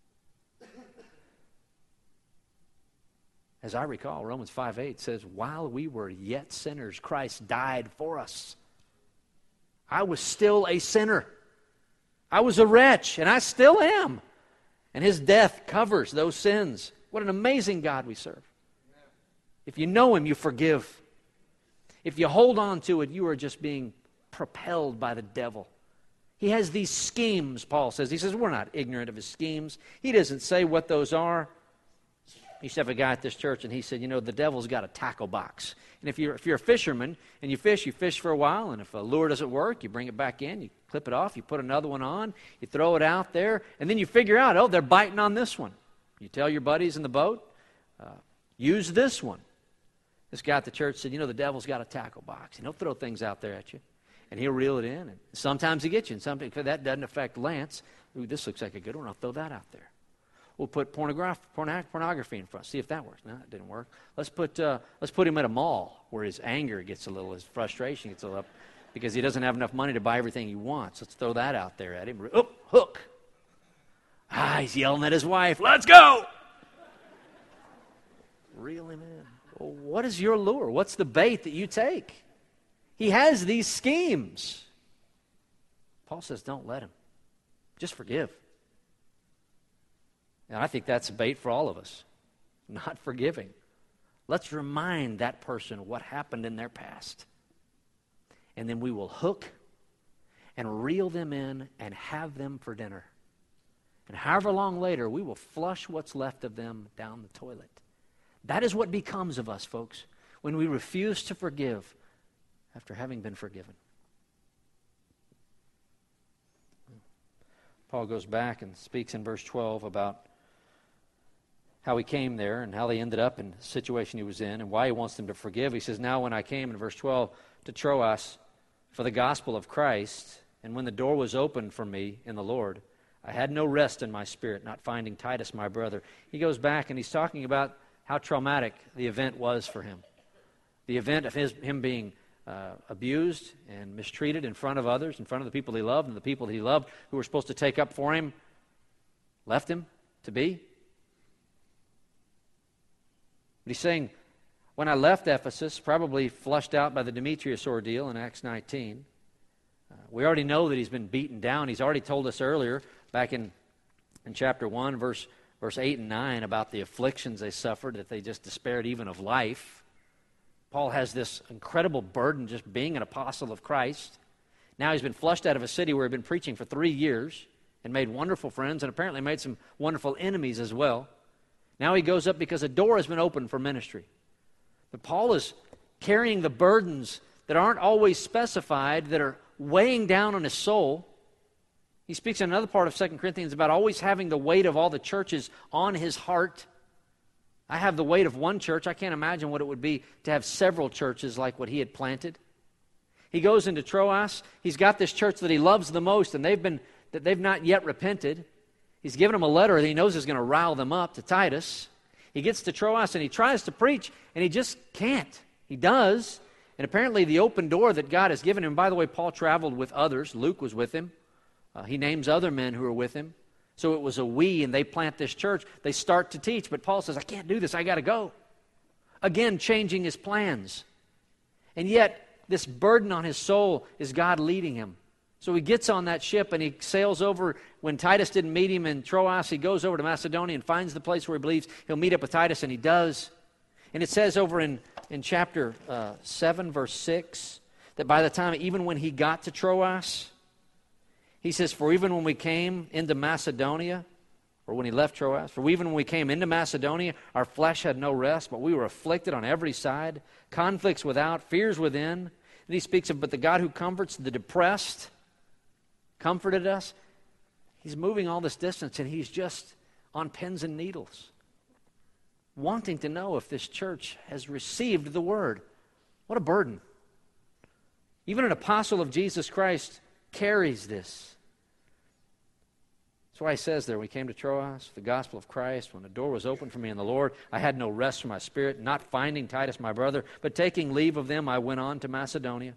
As I recall, Romans 5:8 says, while we were yet sinners, Christ died for us. I was still a sinner. I was a wretch, and I still am. And his death covers those sins. What an amazing God we serve. If you know him, you forgive. If you hold on to it, you are just being propelled by the devil. He has these schemes, Paul says. He says, we're not ignorant of his schemes. He doesn't say what those are. I used to have a guy at this church, and he said, the devil's got a tackle box. And if you're a fisherman and you fish for a while, and if a lure doesn't work, you bring it back in, you clip it off, you put another one on, you throw it out there, and then you figure out, they're biting on this one. You tell your buddies in the boat, use this one. This guy at the church said, the devil's got a tackle box, and he'll throw things out there at you, and he'll reel it in, and sometimes he gets you, and sometimes that doesn't affect Lance. Ooh, this looks like a good one, I'll throw that out there. We'll put pornography in front. See if that works. No, it didn't work. Let's put him at a mall where his anger gets his frustration gets a little up because he doesn't have enough money to buy everything he wants. Let's throw that out there at him. Oh, hook. He's yelling at his wife. Let's go. Reel him in. Well, what is your lure? What's the bait that you take? He has these schemes. Paul says, don't let him. Just forgive. And I think that's a bait for all of us, not forgiving. Let's remind that person what happened in their past. And then we will hook and reel them in and have them for dinner. And however long later, we will flush what's left of them down the toilet. That is what becomes of us, folks, when we refuse to forgive after having been forgiven. Paul goes back and speaks in verse 12 about how he came there and how they ended up in the situation he was in and why he wants them to forgive. He says, now when I came, in verse 12, to Troas for the gospel of Christ, and when the door was opened for me in the Lord, I had no rest in my spirit, not finding Titus my brother. He goes back and he's talking about how traumatic the event was for him. The event of him being abused and mistreated in front of others, in front of the people he loved, and the people he loved who were supposed to take up for him, left him to be. But he's saying, when I left Ephesus, probably flushed out by the Demetrius ordeal in Acts 19, we already know that he's been beaten down. He's already told us earlier, back in chapter 1, verse 8 and 9, about the afflictions they suffered, that they just despaired even of life. Paul has this incredible burden just being an apostle of Christ. Now he's been flushed out of a city where he'd been preaching for 3 years and made wonderful friends and apparently made some wonderful enemies as well. Now he goes up because a door has been opened for ministry. But Paul is carrying the burdens that aren't always specified, that are weighing down on his soul. He speaks in another part of 2 Corinthians about always having the weight of all the churches on his heart. I have the weight of one church. I can't imagine what it would be to have several churches like what he had planted. He goes into Troas. He's got this church that he loves the most, and they've not yet repented. He's given them a letter that he knows is going to rile them up, to Titus. He gets to Troas and he tries to preach, and he just can't. He does. And apparently the open door that God has given him, by the way, Paul traveled with others. Luke was with him. He names other men who are with him. So it was a we, and they plant this church. They start to teach, but Paul says, I can't do this. I got to go. Again, changing his plans. And yet, this burden on his soul is God leading him. So he gets on that ship and he sails over. When Titus didn't meet him in Troas, he goes over to Macedonia and finds the place where he believes he'll meet up with Titus, and he does. And it says over in chapter 7, verse 6, that by the time, even when he got to Troas, he says, for even when we came into Macedonia, or when he left Troas, for even when we came into Macedonia, our flesh had no rest, but we were afflicted on every side, conflicts without, fears within. And he speaks of, but the God who comforts the depressed comforted us. He's moving all this distance, and he's just on pins and needles, wanting to know if this church has received the word. What a burden. Even an apostle of Jesus Christ carries this. That's why he says there, we came to Troas, the gospel of Christ, when the door was opened for me in the Lord, I had no rest for my spirit, not finding Titus my brother, but taking leave of them, I went on to Macedonia.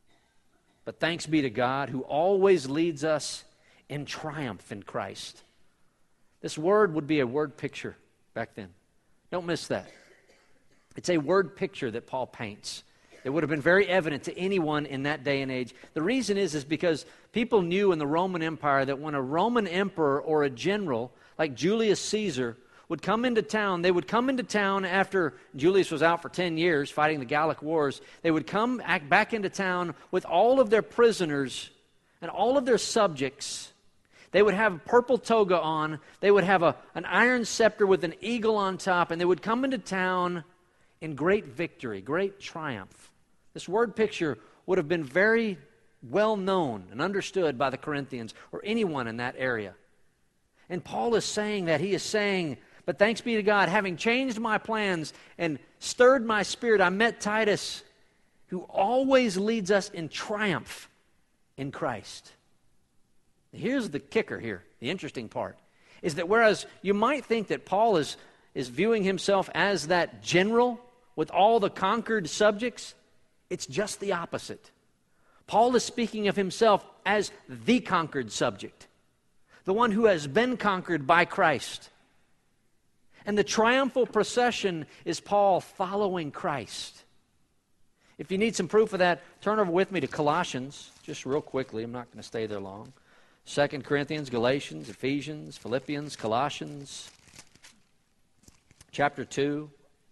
But thanks be to God, who always leads us in triumph in Christ. This word would be a word picture back then. Don't miss that. It's a word picture that Paul paints. It would have been very evident to anyone in that day and age. The reason is because people knew in the Roman Empire that when a Roman emperor or a general like Julius Caesar would come into town, they would come into town after Julius was out for 10 years fighting the Gallic Wars. They would come back into town with all of their prisoners And all of their subjects, they would have a purple toga on, they would have an iron scepter with an eagle on top, and they would come into town in great victory, great triumph. This word picture would have been very well known and understood by the Corinthians or anyone in that area. And Paul is saying that. He is saying, but thanks be to God, having changed my plans and stirred my spirit, I met Titus, who always leads us in triumph in Christ. Here's the kicker here, the interesting part, is that whereas you might think that Paul is viewing himself as that general with all the conquered subjects, it's just the opposite. Paul is speaking of himself as the conquered subject, the one who has been conquered by Christ. And the triumphal procession is Paul following Christ. If you need some proof of that, turn over with me to Colossians, just real quickly. I'm not going to stay there long. 2 Corinthians, Galatians, Ephesians, Philippians, Colossians, chapter 2.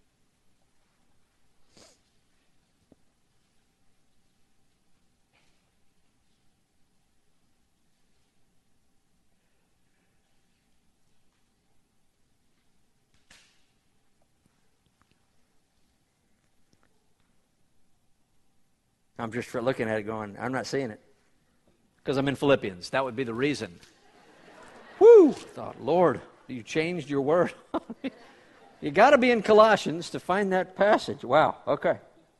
I'm just looking at it going, I'm not seeing it. Because I'm in Philippians. That would be the reason. Woo! Thought, Lord, you changed your word. You got to be in Colossians to find that passage. Wow, okay.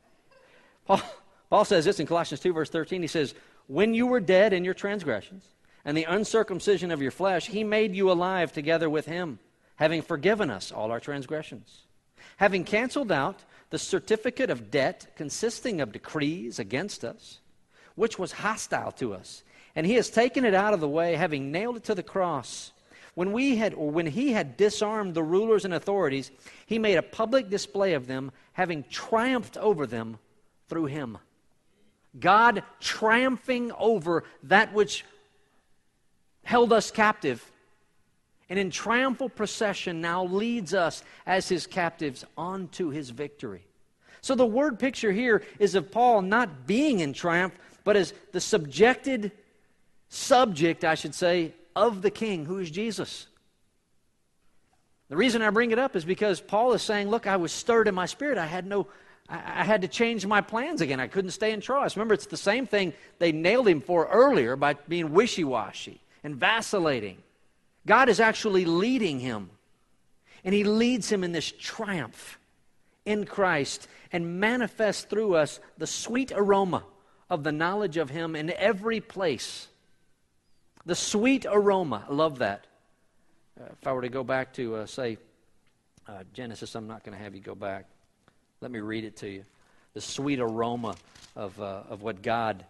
Paul says this in Colossians 2, verse 13. He says, when you were dead in your transgressions and the uncircumcision of your flesh, he made you alive together with him, having forgiven us all our transgressions, having canceled out the certificate of debt consisting of decrees against us, which was hostile to us. And he has taken it out of the way, having nailed it to the cross. When he had disarmed the rulers and authorities, he made a public display of them, having triumphed over them through him. God triumphing over that which held us captive, and in triumphal procession now leads us as his captives onto his victory. So the word picture here is of Paul not being in triumph, but as the subject, I should say, of the King, who is Jesus. The reason I bring it up is because Paul is saying, look, I was stirred in my spirit. I had to change my plans again. I couldn't stay in Troas. Remember, it's the same thing they nailed him for earlier by being wishy-washy and vacillating. God is actually leading him, and he leads him in this triumph in Christ and manifests through us the sweet aroma of the knowledge of him in every place. The sweet aroma. I love that. If I were to go back to, Genesis, I'm not going to have you go back. Let me read it to you. The sweet aroma of what God,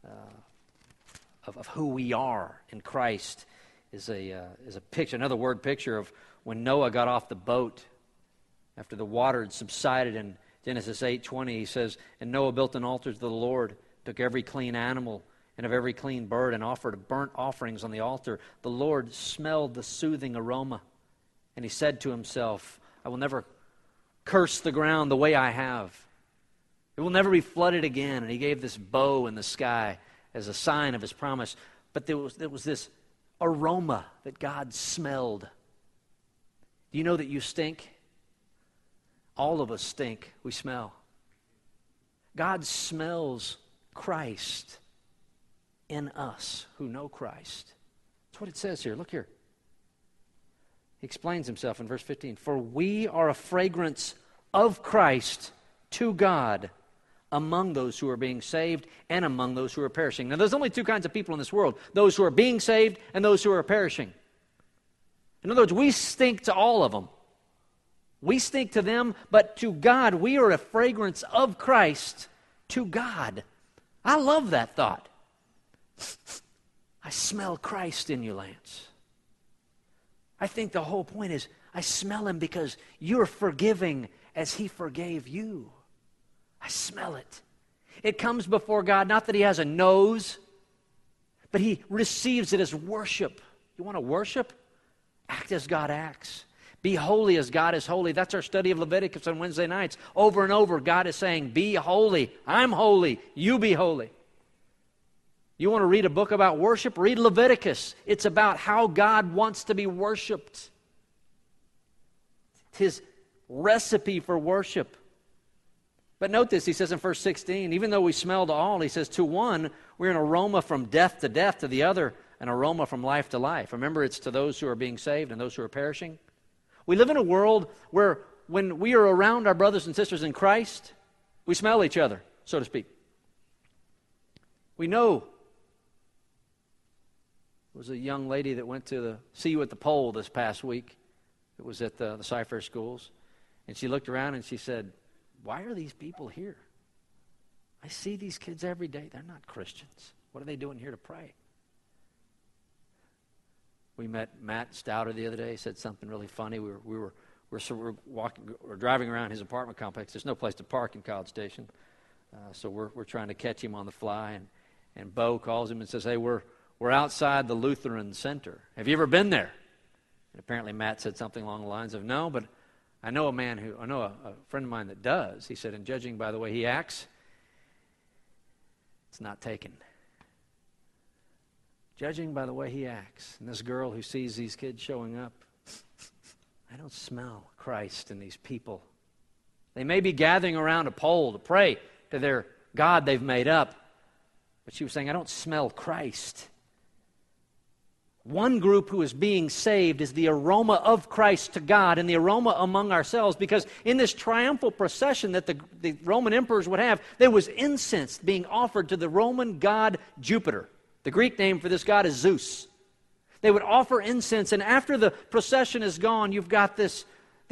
of who we are in Christ is a picture, another word picture of when Noah got off the boat after the water had subsided. In Genesis 8:20, he says, and Noah built an altar to the Lord, took every clean animal and of every clean bird and offered burnt offerings on the altar. The Lord smelled the soothing aroma, and he said to himself, I will never curse the ground the way I have. It will never be flooded again. And he gave this bow in the sky as a sign of his promise. But there was this aroma that God smelled. Do you know that you stink? All of us stink. We smell. God smells Christ in us who know Christ. That's what it says here. Look here. He explains himself in verse 15. For we are a fragrance of Christ to God among those who are being saved and among those who are perishing. Now, there's only two kinds of people in this world. Those who are being saved and those who are perishing. In other words, we stink to all of them. We stink to them, but to God, we are a fragrance of Christ to God. I love that thought. I smell Christ in you, Lance. I think the whole point is I smell him because you're forgiving as he forgave you. I smell it. It comes before God, not that he has a nose, but he receives it as worship. You want to worship? Act as God acts. Be holy as God is holy. That's our study of Leviticus on Wednesday nights. Over and over, God is saying, be holy. I'm holy. You be holy. You want to read a book about worship? Read Leviticus. It's about how God wants to be worshiped. It's His recipe for worship. But note this, he says in verse 16, even though we smell to all, he says, to one, we're an aroma from death, to the other, an aroma from life to life. Remember, it's to those who are being saved and those who are perishing. We live in a world where when we are around our brothers and sisters in Christ, we smell each other, so to speak. We know. There was a young lady that went to the See You at the Pole this past week. It was at the Cypher schools. And she looked around and she said, why are these people here? I see these kids every day. They're not Christians. What are they doing here to pray? We met Matt Stouter the other day. He said something really funny. We were driving around his apartment complex. There's no place to park in College Station. So we're trying to catch him on the fly. And Bo calls him and says, hey, we're outside the Lutheran Center. Have you ever been there? And apparently Matt said something along the lines of, no, but I know a friend of mine that does. He said, and judging by the way he acts, it's not taken. Judging by the way he acts. And this girl who sees these kids showing up, I don't smell Christ in these people. They may be gathering around a pole to pray to their God they've made up, but she was saying, I don't smell Christ. One group who is being saved is the aroma of Christ to God and the aroma among ourselves, because in this triumphal procession that the Roman emperors would have, there was incense being offered to the Roman god Jupiter. The Greek name for this god is Zeus. They would offer incense, and after the procession is gone, you've got this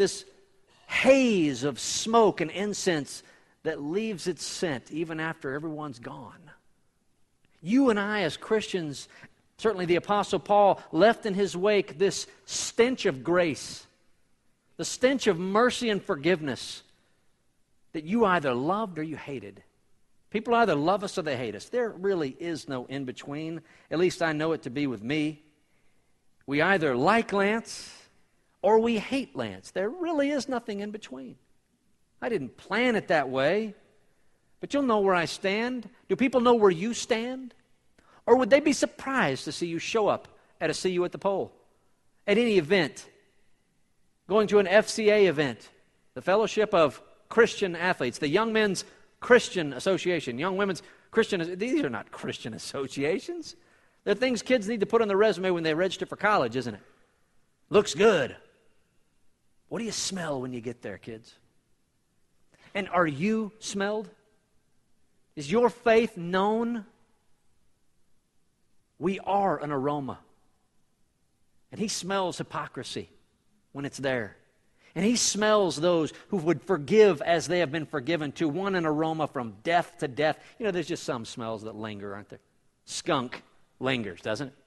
haze of smoke and incense that leaves its scent even after everyone's gone. You and I as Christians, certainly the Apostle Paul, left in his wake this stench of grace, the stench of mercy and forgiveness that you either loved or you hated. People either love us or they hate us. There really is no in-between. At least I know it to be with me. We either like Lance or we hate Lance. There really is nothing in between. I didn't plan it that way, but you'll know where I stand. Do people know where you stand? Or would they be surprised to see you show up at a See You at the Pole, at any event, going to an FCA event, the Fellowship of Christian Athletes, the Young Men's Christian Association, Young Women's Christian, these are not Christian associations. They're things kids need to put on their resume when they register for college, isn't it? Looks good. What do you smell when you get there, kids? And are you smelled? Is your faith known? We are an aroma. And He smells hypocrisy when it's there. And He smells those who would forgive as they have been forgiven, to one an aroma from death to death. You know, there's just some smells that linger, aren't there? Skunk lingers, doesn't it?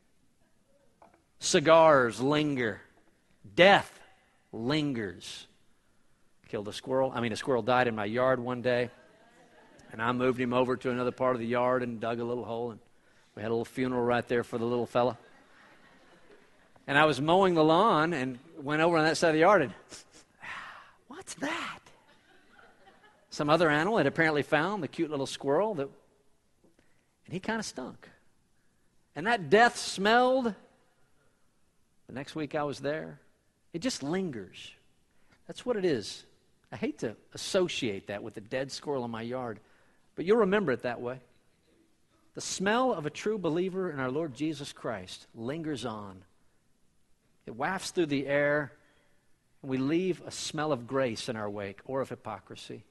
Cigars linger. Death lingers. A squirrel died in my yard one day, and I moved him over to another part of the yard and dug a little hole, and we had a little funeral right there for the little fella. And I was mowing the lawn and went over on that side of the yard and, what's that? Some other animal had apparently found the cute little squirrel, and he kind of stunk. And that death smelled. The next week I was there. It just lingers. That's what it is. I hate to associate that with a dead squirrel in my yard, but you'll remember it that way. The smell of a true believer in our Lord Jesus Christ lingers on. It wafts through the air, and we leave a smell of grace in our wake, or of hypocrisy.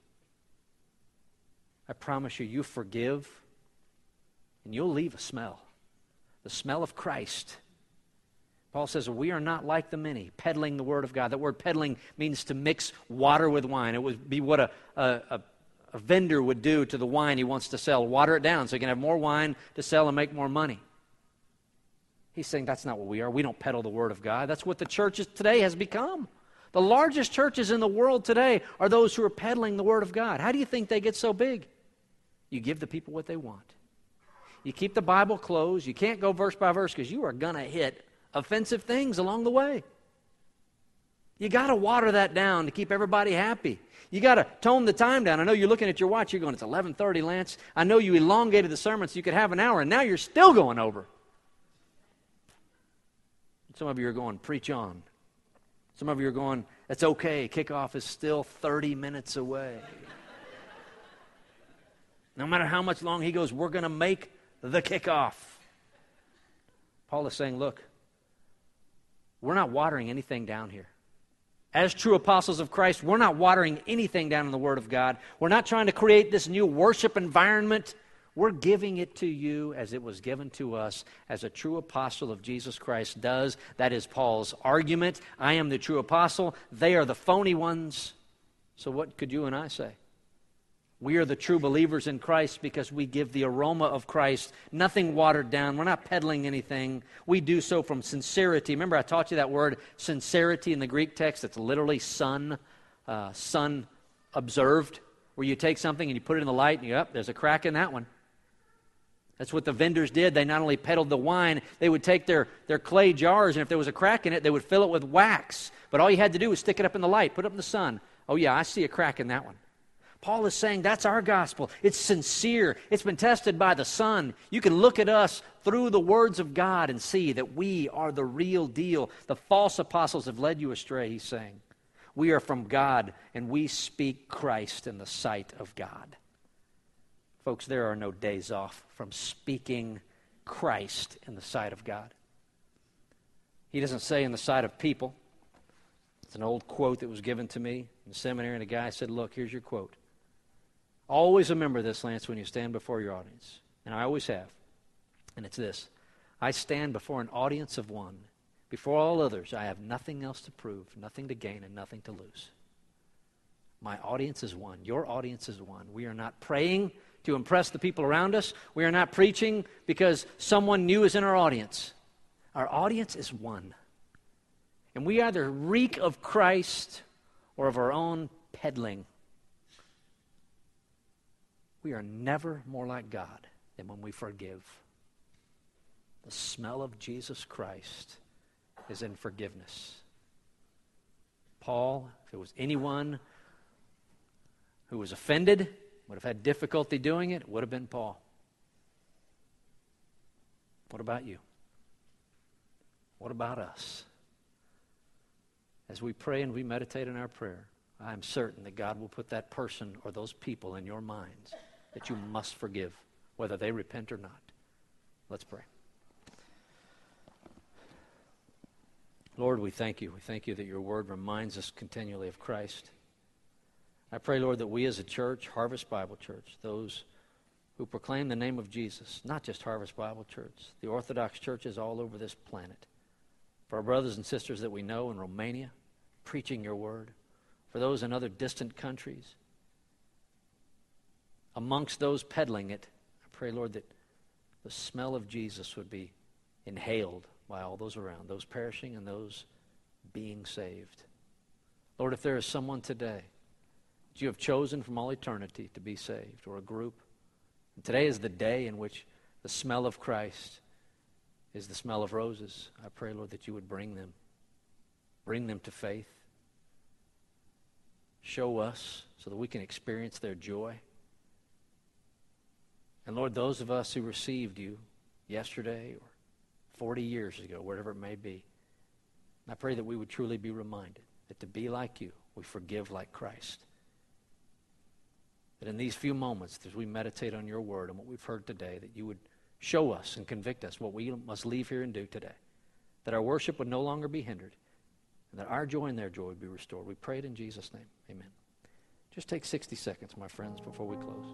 I promise you, you forgive, and you'll leave a smell. The smell of Christ. Paul says, we are not like the many, peddling the Word of God. That word peddling means to mix water with wine. It would be what a vendor would do to the wine he wants to sell. Water it down so he can have more wine to sell and make more money. He's saying that's not what we are. We don't peddle the Word of God. That's what the church today has become. The largest churches in the world today are those who are peddling the Word of God. How do you think they get so big? You give the people what they want. You keep the Bible closed. You can't go verse by verse because you are going to hit offensive things along the way. You got to water that down to keep everybody happy. You got to tone the time down. I know you're looking at your watch. You're going, it's 11:30, Lance. I know you elongated the sermon so you could have an hour, and now you're still going over. Some of you are going, preach on. Some of you are going, it's okay. Kickoff is still 30 minutes away. No matter how much long he goes, we're going to make the kickoff. Paul is saying, look, we're not watering anything down here. As true apostles of Christ, we're not watering anything down in the Word of God. We're not trying to create this new worship environment. We're giving it to you as it was given to us, as a true apostle of Jesus Christ does. That is Paul's argument. I am the true apostle. They are the phony ones. So what could you and I say? We are the true believers in Christ because we give the aroma of Christ, nothing watered down. We're not peddling anything. We do so from sincerity. Remember, I taught you that word sincerity in the Greek text. It's literally sun observed, where you take something and you put it in the light and you go, there's a crack in that one. That's what the vendors did. They not only peddled the wine, they would take their clay jars, and if there was a crack in it, they would fill it with wax. But all you had to do was stick it up in the light, put it up in the sun. Oh yeah, I see a crack in that one. Paul is saying that's our gospel. It's sincere. It's been tested by the sun. You can look at us through the words of God and see that we are the real deal. The false apostles have led you astray, he's saying. We are from God, and we speak Christ in the sight of God. Folks, there are no days off from speaking Christ in the sight of God. He doesn't say in the sight of people. It's an old quote that was given to me in the seminary, and a guy said, look, here's your quote. Always remember this, Lance, when you stand before your audience. And I always have. And it's this. I stand before an audience of one. Before all others, I have nothing else to prove, nothing to gain, and nothing to lose. My audience is one. Your audience is one. We are not praying to impress the people around us. We are not preaching because someone new is in our audience. Our audience is one. And we either reek of Christ or of our own peddling. We are never more like God than when we forgive. The smell of Jesus Christ is in forgiveness. Paul, if it was anyone who was offended, would have had difficulty doing it, it would have been Paul. What about you? What about us? As we pray and we meditate in our prayer, I am certain that God will put that person or those people in your minds that you must forgive, whether they repent or not. Let's pray. Lord, we thank you. We thank you that your word reminds us continually of Christ. I pray, Lord, that we as a church, Harvest Bible Church, those who proclaim the name of Jesus, not just Harvest Bible Church, the Orthodox churches all over this planet, for our brothers and sisters that we know in Romania, preaching your word, for those in other distant countries, amongst those peddling it, I pray, Lord, that the smell of Jesus would be inhaled by all those around, those perishing and those being saved. Lord, if there is someone today that you have chosen from all eternity to be saved, or a group, and today is the day in which the smell of Christ is the smell of roses, I pray, Lord, that you would bring them to faith. Show us so that we can experience their joy. And Lord, those of us who received you yesterday or 40 years ago, whatever it may be, I pray that we would truly be reminded that to be like you, we forgive like Christ. That in these few moments, as we meditate on your word and what we've heard today, that you would show us and convict us what we must leave here and do today. That our worship would no longer be hindered, and that our joy and their joy would be restored. We pray it in Jesus' name. Amen. Just take 60 seconds, my friends, before we close.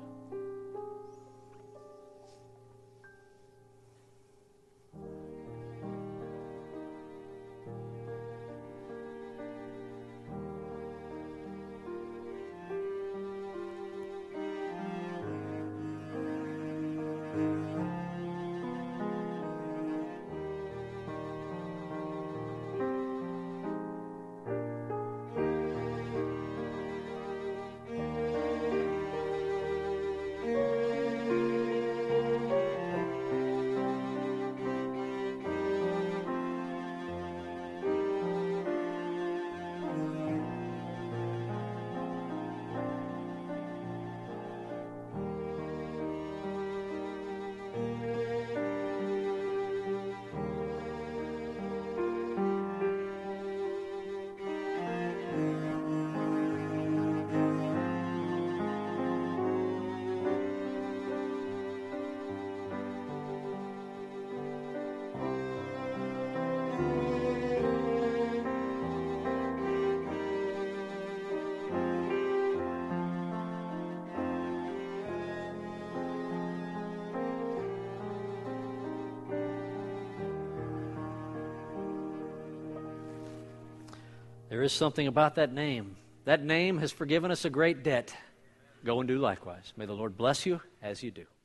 There is something about that name. That name has forgiven us a great debt. Go and do likewise. May the Lord bless you as you do.